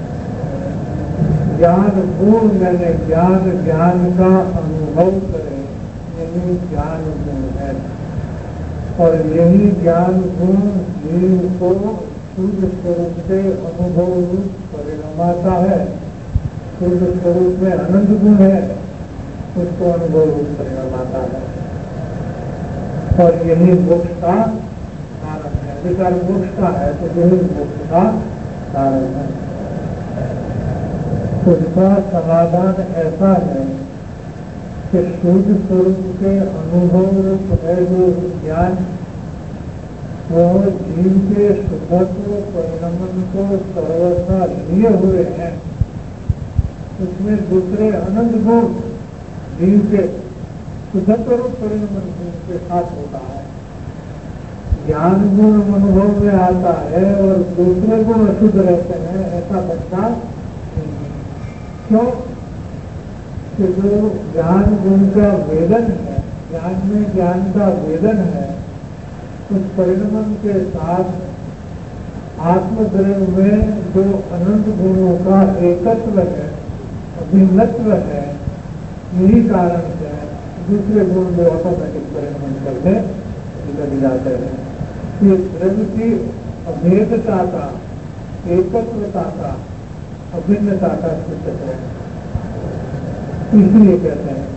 ज्ञान गुण मैंने ज्ञान का अनुभव करे, यही ज्ञान गुण है। और यही ज्ञान गुण जीव को शुद्ध स्वरूप से अनुभव रूप परिणमाता है। शुद्ध स्वरूप में आनंद गुण है, उसको अनुभव रूप परिणमाता है। और यही मोक्ष का कारण है। विचार मोक्ष का है तो यही मोक्ष का कारण है। उसका समाधान ऐसा है कि शुद्ध स्वरूप के अनुभव रूप है जो ज्ञान, वो जीव के शुद्धत्व परिणमन को सर्वथा लिए हुए हैं। उसमें दूसरे अनंत गुण जीव के शुद्धत्व रूप परिणमन के साथ होता है। ज्ञान गुण अनुभव में आता है और दूसरे गुण अशुद्ध रहते हैं, ऐसा बनता नहीं। क्यों? कि जो ज्ञान गुण का वेदन है, ज्ञान में ज्ञान का वेदन है, उस परिणमन के साथ आत्मद्रव्य में जो अनंत गुणों का एकत्व है, अभिन्नत्व है, यही कारण है दूसरे गुण जो ऑटोमेटिक परिणमन करके निकल जाते हैं। ये द्रव्य की अभेदता का, एकत्वता का, अभिन्नता का सूचक है। इसलिए कहते हैं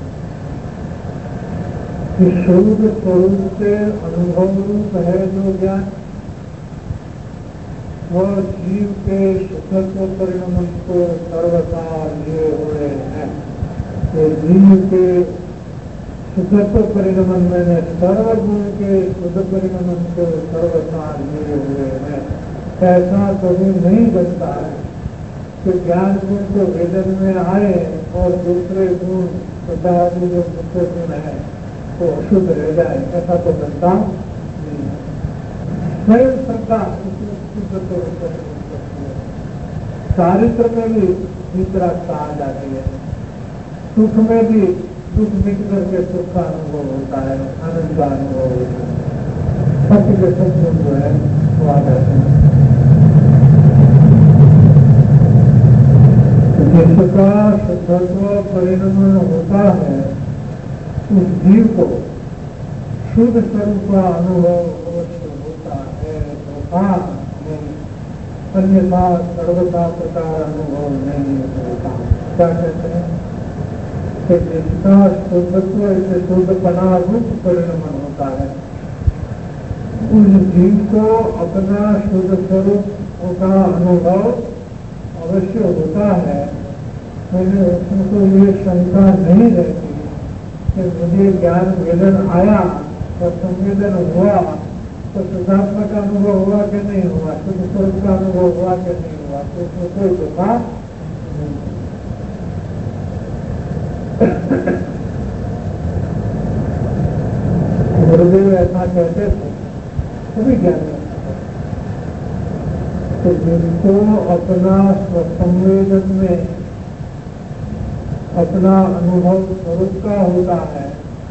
कि शुद्ध स्वरूप से अनुभव रूप है जो ज्ञान, वह जीव के शुद्धत्व परिणमन को सर्वथा लिए हुए हैं। तो जीव के शुद्धत्व परिणमन में सर्वगुण के शुद्ध परिणमन को सर्वथा लिए हुए हैं। ऐसा कभी नहीं बनता है कि ज्ञान गुण तो वेदन में आए और दूसरे गुण शुद्धादि जो मुख्य गुण है तो अशुद्ध रह जाए, ऐसा तो बनता नहीं है। स्वयं श्रद्धा चारित्र में भी वितरागता आ जाती है। सुख में भी दुख मिट करके सुख का अनुभव होता है, आनंद का अनुभव होता है। सत्य के सत्य जो है वो आ जाते हैं। जिसका शुद्धत्व परिणमन होता है उस जीव को शुद्ध स्वरूप का अनुभव अवश्य होता है, होता नहीं, अन्यथा सर्वथा प्रकार अनुभव नहीं होता। क्या कहते हैं कि जिसका शुद्धत्व से शुद्धपना रूप परिणमन होता है, उस जीव को अपना शुद्ध स्वरूप का अनुभव अवश्य होता है। मैंने उसको ये शंका नहीं रहती कि मुझे ज्ञान वेदन आया और संवेदन हुआ तो शुद्धात्मा का अनुभव हुआ कि नहीं हुआ, शुद्ध स्वरूप का अनुभव हुआ कि नहीं हुआ, तो उसमें कोई धोखा नहीं। गुरुदेव ऐसा कहते थे, सभी ज्ञान तो जिनको अपना संवेदन में अपना अनुभव स्वरूप का होता है,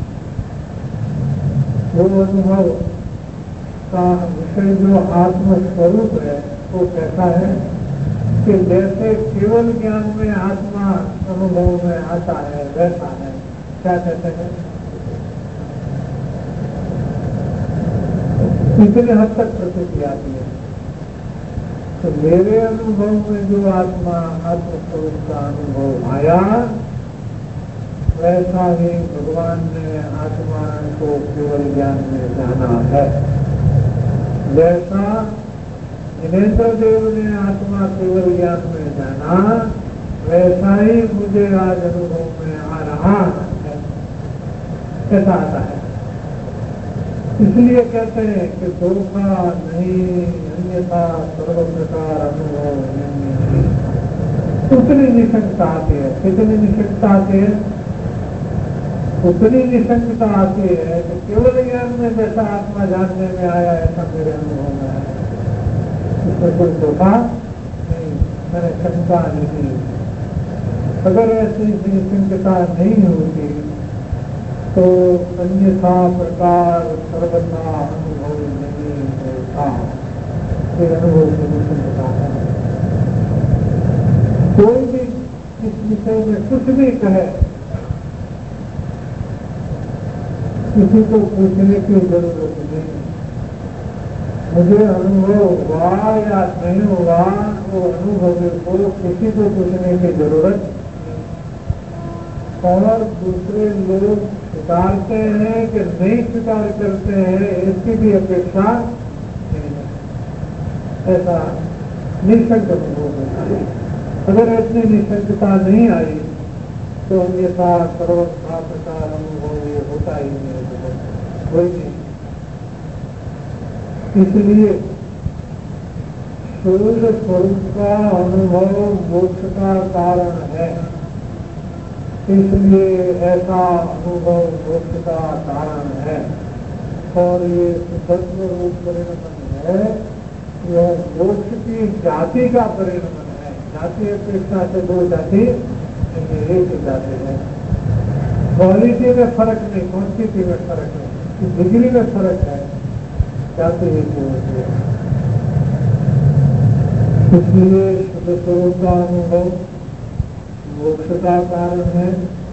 वो अनुभव का विषय जो आत्म स्वरूप है वो कैसा है कि जैसे केवल ज्ञान में आत्मा अनुभव में आता है वैसा है। क्या कहते हैं? इतने हद तक प्रतीति आती है। तो मेरे अनुभव में जो आत्मा आत्म स्वरूप का अनुभव आया, वैसा ही भगवान ने आत्मा को केवल ज्ञान में जाना है। जैसा जिनेन्द्र देव ने आत्मा केवल ज्ञान में जाना, वैसा ही मुझे आज अनुभव में आ रहा है, ऐसा आता है। इसलिए कहते हैं कि धोखा नहीं, अन्यथा सर्व प्रकार अनुभव नहीं। उतनी निशंकता आती है। कितनी निशंकता आती है? उतनी निशंकता आती है कि केवल ज्ञान में जैसा आत्मा जानने में आया ऐसा मेरे अनुभव में आया, इसमें कोई धोखा नहीं, मैंने शंका नहीं। अगर ऐसी निशंकता नहीं होती तो अन्यथा प्रकार सर्वथा अनुभव नहीं होता। ये अनुभव की निशंकता है। कोई भी इस विषय में कुछ भी कहे, किसी को पूछने की जरूरत नहीं। मुझे अनुभव हुआ या नहीं हुआ, वो अनुभव को किसी को पूछने की जरूरत नहीं। और दूसरे लोग स्वीकारते हैं कि नहीं स्वीकार करते हैं, इसकी भी अपेक्षा नहीं है। ऐसा निशंक अनुभव होता है। अगर ऐसी निशंकता नहीं आई तो अन्यथा सर्वथा प्रकार अनुभव ये होता ही नहीं, कोई नहीं। इसलिए शुद्ध स्वरूप का अनुभव मोक्ष का कारण है, इसलिए ऐसा अनुभव मोक्ष का कारण है। और ये शुद्धत्व रूप परिणमन है, यह मोक्ष की जाति का परिणमन है। जाति अपेक्षा से दो जाति, एक ही जाति है। क्वालिटी में फर्क नहीं, क्वांटिटी में फर्क नहीं, डिग्री में फर्क है, जाति एक होती है। इसलिए शुद्ध स्वरूप का अनुभव मोक्ष का कारण है।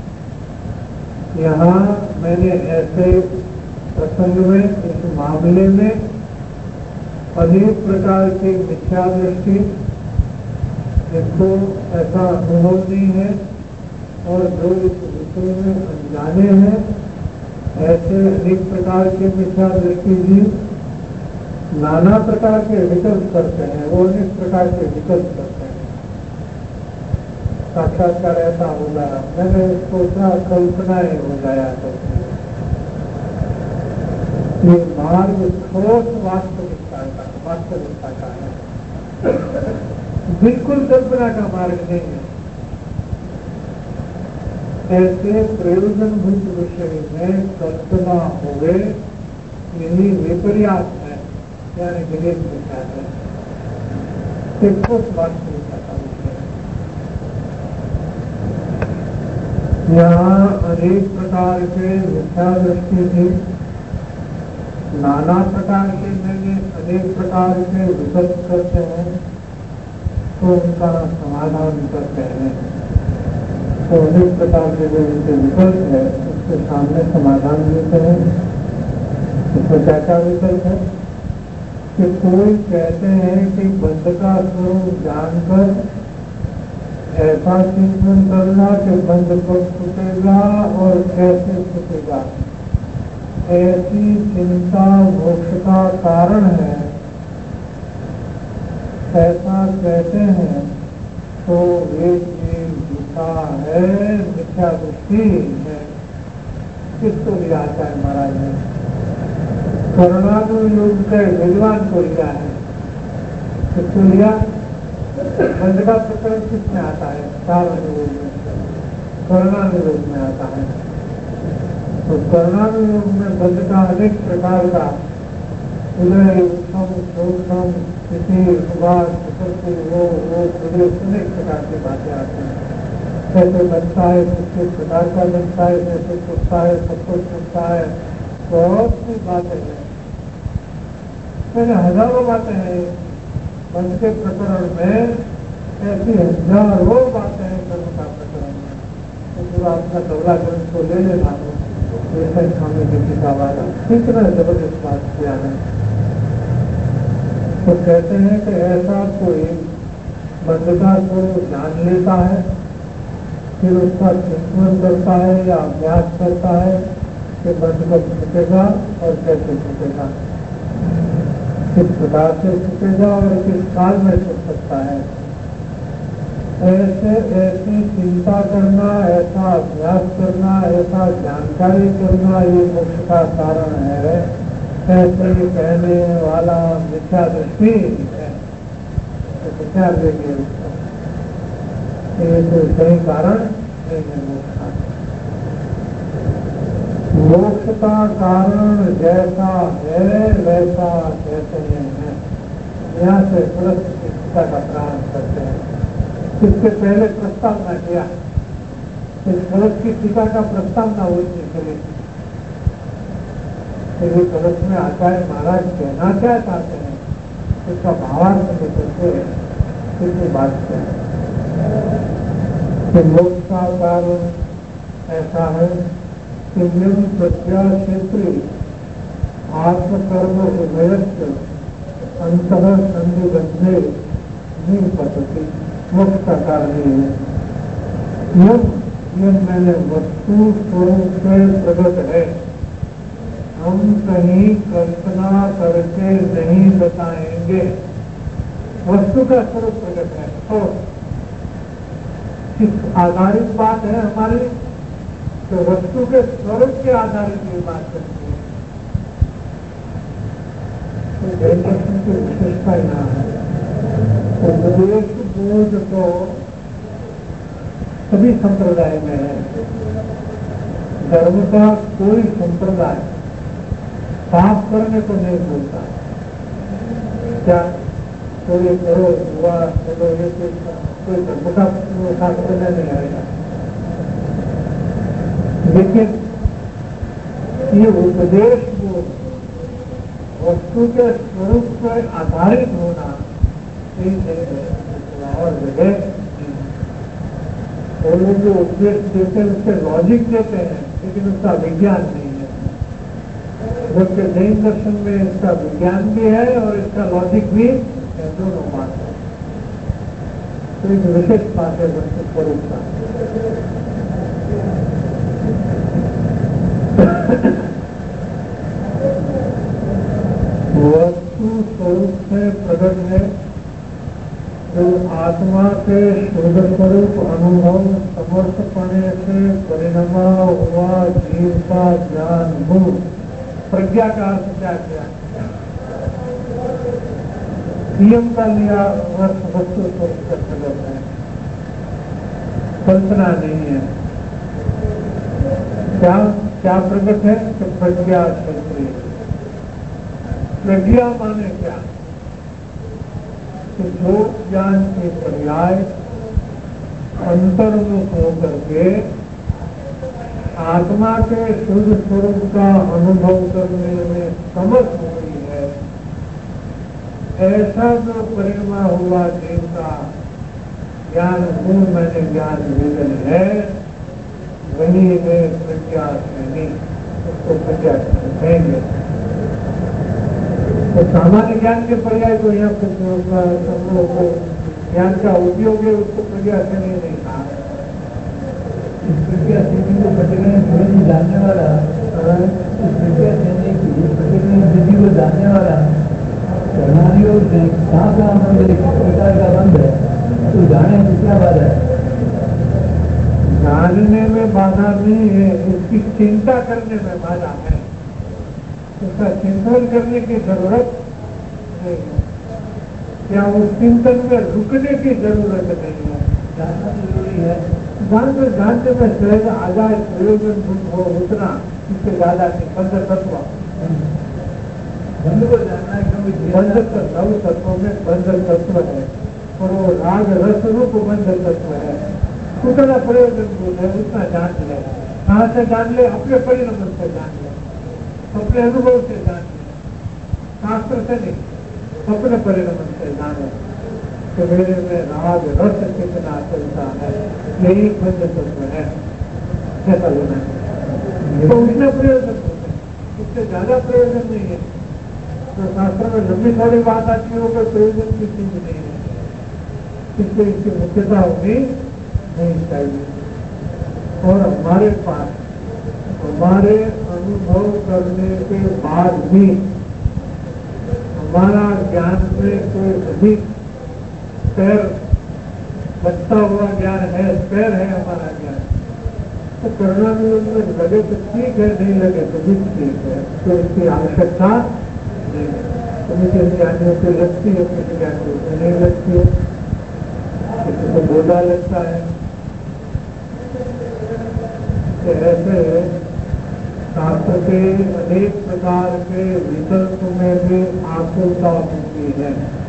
यहाँ मैंने ऐसे प्रसंग में, इस मामले में अनेक प्रकार के मिथ्या दृष्टि, जिनको ऐसा अनुभव नहीं है और जो इस विषय में अनजाने हैं, ऐसे अनेक प्रकार के मिथ्या दृष्टि भी नाना प्रकार के विकल्प करते हैं। वो अनेक प्रकार के विकल्प करते हैं। साक्षात्कार ऐसा होगा, मैंने सोचा कल्पनाएं हो जाया करती है। ये मार्ग ठोस वास्तविकता का है, बिल्कुल कल्पना का मार्ग नहीं है। ऐसे प्रयोजनभूत विषय में कल्पना होवे, यही विपर्यास है, यानी विवेक विचार है। ठोस वास्तविकता का विषय है। यहाँ अनेक प्रकार के मिथ्या दृष्टि थी, नाना प्रकार के मैंने अनेक प्रकार के विकल्प करते हैं, तो उनका समाधान करते हैं। तो अनेक प्रकार के जो उनके विकल्प है, उसके सामने समाधान देते हैं। इसमें क्या क्या विकल्प है कि कोई कहते हैं कि बंध का स्वरूप जानकर ऐसा चिंतन करना कि बंध कब छूटेगा और कैसे छूटेगा, ऐसी चिंता मोक्ष का कारण है, ऐसा कहते हैं। तो एक जीव झूठा है, मिथ्या दृष्टि है। किसको लिया है महाराज ने? करुणानुयोग के विद्वान को लिया है। किसको लिया? बंध का प्रकरण किसमें आता है? चार अनुयोग में, करुणानुयोग में आता है। तो करुणानुयोग में बंध का अनेक प्रकार का उदय, उत्तम, शोषम, किसी सुभाष, वो अनेक प्रकार की बातें आती हैं। कैसे बनता है, किस प्रकार का बनता है, कैसे छूटता है, सब कुछ छूटता है, बहुत सी बातें हैं। मैंने हजारों बातें हैं बंध के प्रकरण में, ऐसी हजारों बातें हैं कर्म का प्रकरण में। तो पूरा अपना तबला ग्रंथ को ले लेना हो, ऐसा स्वामी जी की वाला कितना जबरदस्त बात किया है। तो कहते हैं कि ऐसा कोई बंध का स्वरूप जान लेता है, फिर उसका चिंतन करता है या अभ्यास करता है कि बंध कब छूटेगा और कैसे छूटेगा। किस प्रकार से छूटेगा और किस काल में छूट सकता है, ऐसी चिंता करना, ऐसा अभ्यास करना, ऐसा जानकारी करना, ये मोक्ष का कारण है। ऐसे ही कहने वाला मिथ्या दृष्टि है, तो विचार देंगे उसको, ये तो सही कारण नहीं है मोक्ष का। मोक्ष का कारण जैसा है वैसा कहते हैं। यहाँ से तुरंत शिक्षा का प्रारंभ करते हैं। इससे पहले प्रस्तावना किया, इस कलश की टीका का प्रस्तावना हुई निकली। ये कलश में आचार्य महाराज कहना क्या चाहते हैं, इसका भावार्थ निकलते हैं। इतनी बात क्या कि मोक्ष का कारण ऐसा है कि निम्न प्रज्ञा क्षेत्री आत्मकर्म उभयस्य अंतः संधिबद्धे नहीं पद्धति मोक्ष का कारण ही है। ये मैंने वस्तु स्वरूप से प्रकट है, हम कहीं कल्पना करके नहीं बताएंगे। वस्तु का स्वरूप प्रकट है और किस आधारित बात है हमारी, तो वस्तु के स्वरूप के आधारित ये बात करती है। तो जैन दर्शन की विशेषता यहाँ है। तो उपदेश बोध तो सभी संप्रदाय में है। धर्म का कोई संप्रदाय साफ करने को नहीं बोलता। क्या कोई करो हुआ चलो ये कोई धर्म का साफ करने नहीं आएगा, लेकिन ये उपदेश बोध वस्तु के स्वरूप पर आधारित होना और जगह और लोग जो उपदेश देते हैं उसके लॉजिक देते हैं, लेकिन उसका विज्ञान नहीं है। जबकि जैन दर्शन में इसका विज्ञान भी है और इसका लॉजिक भी है, दोनों बात है। तो एक विशेष बात है वस्तु स्वरूप का। वस्तु स्वरूप से प्रकट है तो आत्मा के शुद्ध स्वरूप अनुभव समर्थपणे से परिणमा हुआ जीव का ज्ञान भूल। प्रज्ञा का अर्थ क्या किया, नियम का लिया अर्थ वस्तु स्वरूप से प्रकट है, कल्पना नहीं है। क्या क्या प्रकट है तो प्रज्ञा क्षेत्रीय। प्रज्ञा माने क्या कि जो ज्ञान के पर्याय अंतर्मुख होकर के आत्मा के शुद्ध स्वरूप का अनुभव करने में समर्थ हो रही है, ऐसा जो परिणमा हुआ जीव का ज्ञान मूल मैंने ज्ञान वेदन है, वही में प्रज्ञा श्रेणी, उसको प्रज्ञा कहेंगे। तो सामान्य ज्ञान के पर्याय को यहाँ को ज्ञान का उपयोग है, उसको प्रज्ञा श्रेणी नहीं कहा। इस प्रज्ञा श्रेणी को प्रतिनिधि जानने वाला, इस प्रज्ञा श्रेणी की प्रतिनिधि को जानने वाला प्रणालियों से कहाँ मंदिर किस प्रकार का बंद है, तो जाने में क्या बाधा है? जानने में बाधा नहीं है, उसकी चिंता करने में बाधा है। उसका चिंतन करने की जरूरत नहीं है, या उस चिंतन में रुकने की जरूरत नहीं है। जानना जरूरी है, जानते में सहज आ जाए, प्रयोजन हो उतना, इससे ज्यादा नहीं। पंच तत्व बंध को जानना है, क्योंकि बंध नव तत्वों में बंध तत्व है और वो राग रस रूप बंध तत्व है। उतना प्रयोजन है, उतना जान ले। कहाँ से जान ले? अपने परिणाम से जान ले, अपने अनुभव से जान ले, शास्त्र से नहीं, अपने परिणाम से जाने कि मेरे में राग रस कितना चलता है, यही बंध तत्व है, ऐसा लेना है। तो उसमें प्रयोजन होते हैं, उससे ज्यादा प्रयोजन नहीं है। तो शास्त्र में लंबी थोड़ी बात आती हो, कोई प्रयोजन की चीज नहीं है, इसलिए इसकी मुख्यता होनी नहीं चाहिए। और हमारे पास हमारे अनुभव करने के बाद भी हमारा ज्ञान में कोई अधिक पैर बचता हुआ ज्ञान है, पैर है हमारा ज्ञान, तो करुणानिधि में लगे तो ठीक है, नहीं लगे तो भी ठीक है, तो इसकी आवश्यकता नहीं है। कभी किसी आदमी को लगती है, किसी आदमी को नहीं लगती है, किसी को बोला लगता है। तो ऐसे शास्त्र के अनेक प्रकार के विकल्प में भी आकुलता होती है।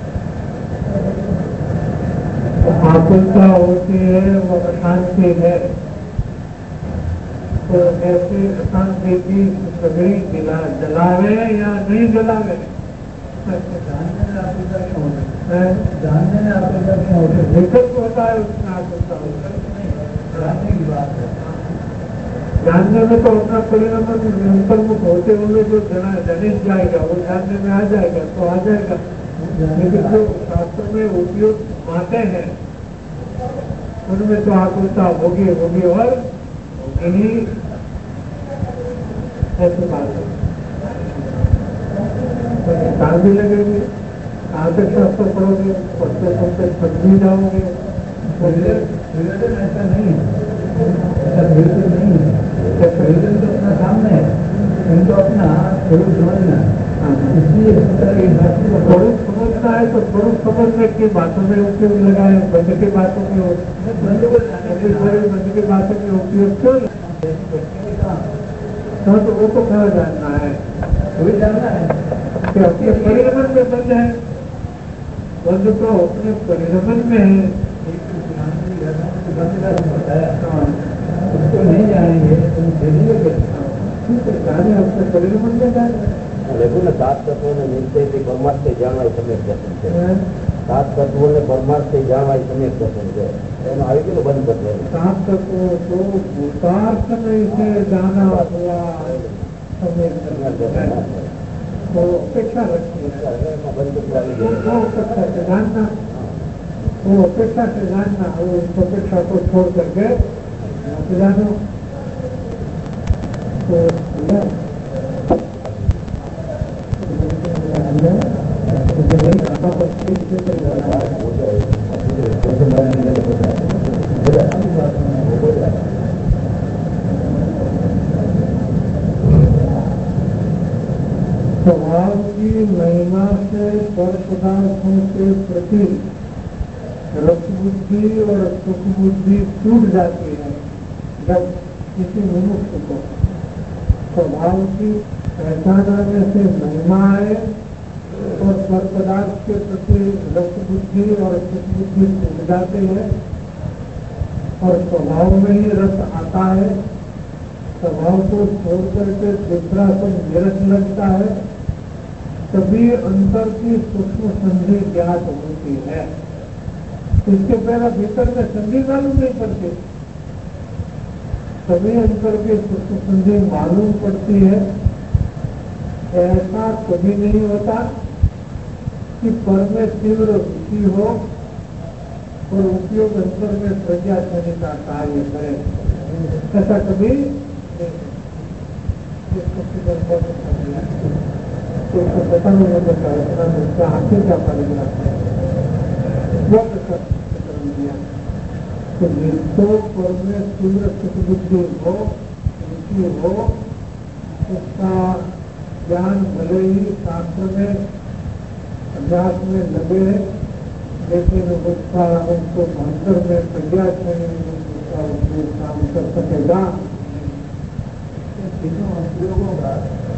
आकुलता होती है, वो अशांति है। तो ऐसे अशांति की सभी जलावे या नहीं जलावे, जानने में आकुलता क्यों होता है? जानने में आकुलता क्यों होता है? विकल्प होता है, उसमें आकुलता होता है। जानने की बात है, जानने में तो अपना परिणाम अंतर्मुख होते हुए जो जनित जाएगा वो जानने में आ जाएगा तो आ जाएगा। लेकिन जो शास्त्र में उपयोग मानते हैं उनमें तो आकुलता होगी और होगी ही, ऐसी बात है। कहाँ भी लगेगी, कहाँ तक शास्त्र पढ़ोगे, पढ़ते पढ़ते समझी जाओगे। ऐसा नहीं है, ऐसा बिल्कुल नहीं है। प्रयोजन तो अपना सामने है, इनको अपना स्वरूप समझना, इसलिए स्वरूप समझना है। तो स्वरूप समझने की बातों में उपयोग लगाए, बंद की बातों में बंद की बातों में उपयोग क्यों? तो वो तो कहाँ जानना है, वही जानना है कि अपने परिरमन में बंद है। बंद तो अपने परिरमन में है, उसको नहीं जानेंगे तुम देखिए जाने अपने परिरमन में जाने। देखो ना, 7 तत्वों ने मिलते ही परमार्थ से जाणवाय सम्यक दर्शन है। 7 तत्वों ने परमार्थ से जाणवाय सम्यक दर्शन है, આવી ગયું બંધ કરી દે। 7 तत्वों को भूतार्थ में से जाना हुआ सम्यक दर्शन, तो अपेक्षा रखती है, वो अपेक्षा से जानना, वो अपेक्षा से जानना, वो उस अपेक्षा को छोड़ करके जानो। तो स्वभाव की महिमा से पर पदार्थों के प्रति रस बुद्धि और सुख बुद्धि टूट जाती है। जब किसी मनुष्य को स्वभाव की पहचान से महिमा आए और पर पदार्थ के प्रति रस बुद्धि और सुख बुद्धि टूट जाते हैं और स्वभाव में ही रस आता है, स्वभाव को छोड़ करके दूसरा सब निरस लगता है, तभी अंतर की सूक्ष्म संधि ज्ञात होती है। इसके पहले भीतर में संधि मालूम नहीं पड़ती, तभी अंतर की सूक्ष्म संधि मालूम पड़ती है। ऐसा कभी नहीं होता कि पर में तीव्र रुचि हो और उपयोग अंतर में प्रज्ञा शनि का कार्य करे, ऐसा कभी पता नहीं होता उसका हाथी क्या परिग्राफ है, वो दिया। तो जिसको पर में तीव्र सुख बुद्धि हो, रुचि हो, उसका ज्ञान भले ही शास्त्र में अभ्यास में लगे, लेकिन उसका उसको भंतर में प्रज्ञा उसका उपयोग काम कर सकेगा। तीनों अनुयोगों का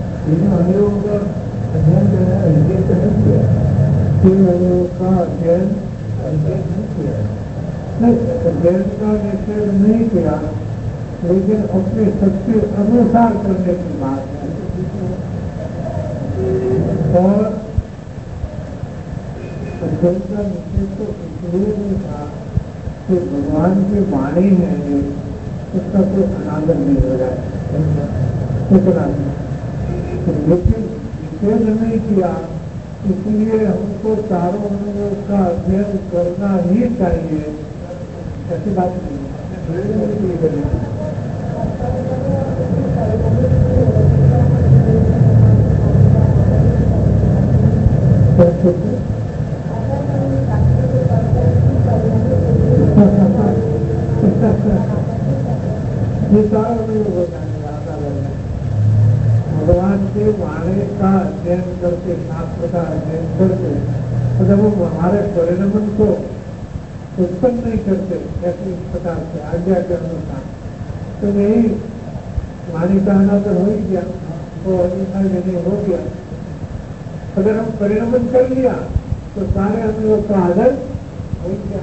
अध्ययन जो है निषेध नहीं किया, 3 अनुयोग का अध्ययन निषेध नहीं किया, नहीं अध्ययन का निषेध नहीं किया, लेकिन अपनी शक्ति अनुसार करने की बात है। और अध्ययन का निषेध तो इसलिए नहीं था कि भगवान की वाणी है, उसका कोई अनादर नहीं हो रहा है, इतना लेकिन निषेध नहीं किया, इसलिए हमको चारों अनुयोग का अध्ययन करना ही चाहिए, ऐसी बात नहीं है। तो से वाणी का अध्ययन करके, शास्त्र का अध्ययन करके, तो जब वो हमारे परिणमन को उत्पन्न नहीं करते ऐसे इस प्रकार से आज्ञा के अनुसार, तो यही वाणी का अनादर हो ही गया, तो अहिंसा यदि हो गया। अगर हम परिणमन कर लिया तो सारे अंगों का आदर हो गया।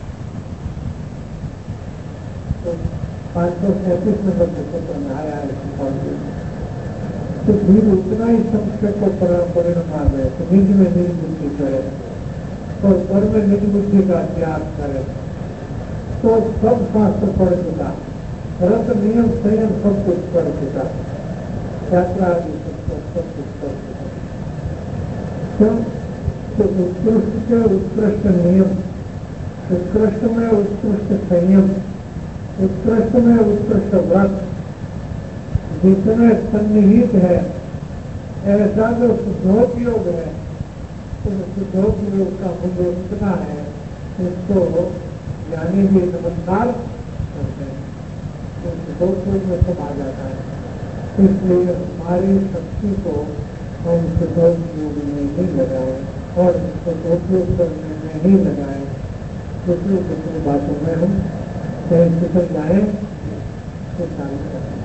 तो 537 नंबर पुस्तक में आया है, तो फिर उतना ही संस्कृत को परिणाम आ गए, तो निज में निज बुद्धि करे और पर में निज बुद्धि का त्याग करे, तो सब शास्त्र पढ़ चुका, रत नियम संयम सब कुछ पढ़ चुका, यात्रा आदि सब कुछ पढ़ चुका। क्यों? तो उत्कृष्ट से उत्कृष्ट नियम, उत्कृष्ट में उत्कृष्ट संयम, उत्कृष्ट में उत्कृष्ट व्रत जितने सन्निहित है, ऐसा जो शुद्धोपयोग है, उस शुद्धोपयोग का मूल्य इतना है, इसको ज्ञानी भी नमस्कार करते हैं, तो शुद्धोपयोग में सब आ जाता है। इसलिए हमारी शक्ति को हम शुद्धोपयोग में ही लगाए और शुद्धोपयोग करने में ही लगाए। दूसरी बातों में हम कहीं फिसल जाए तो शामिल करें।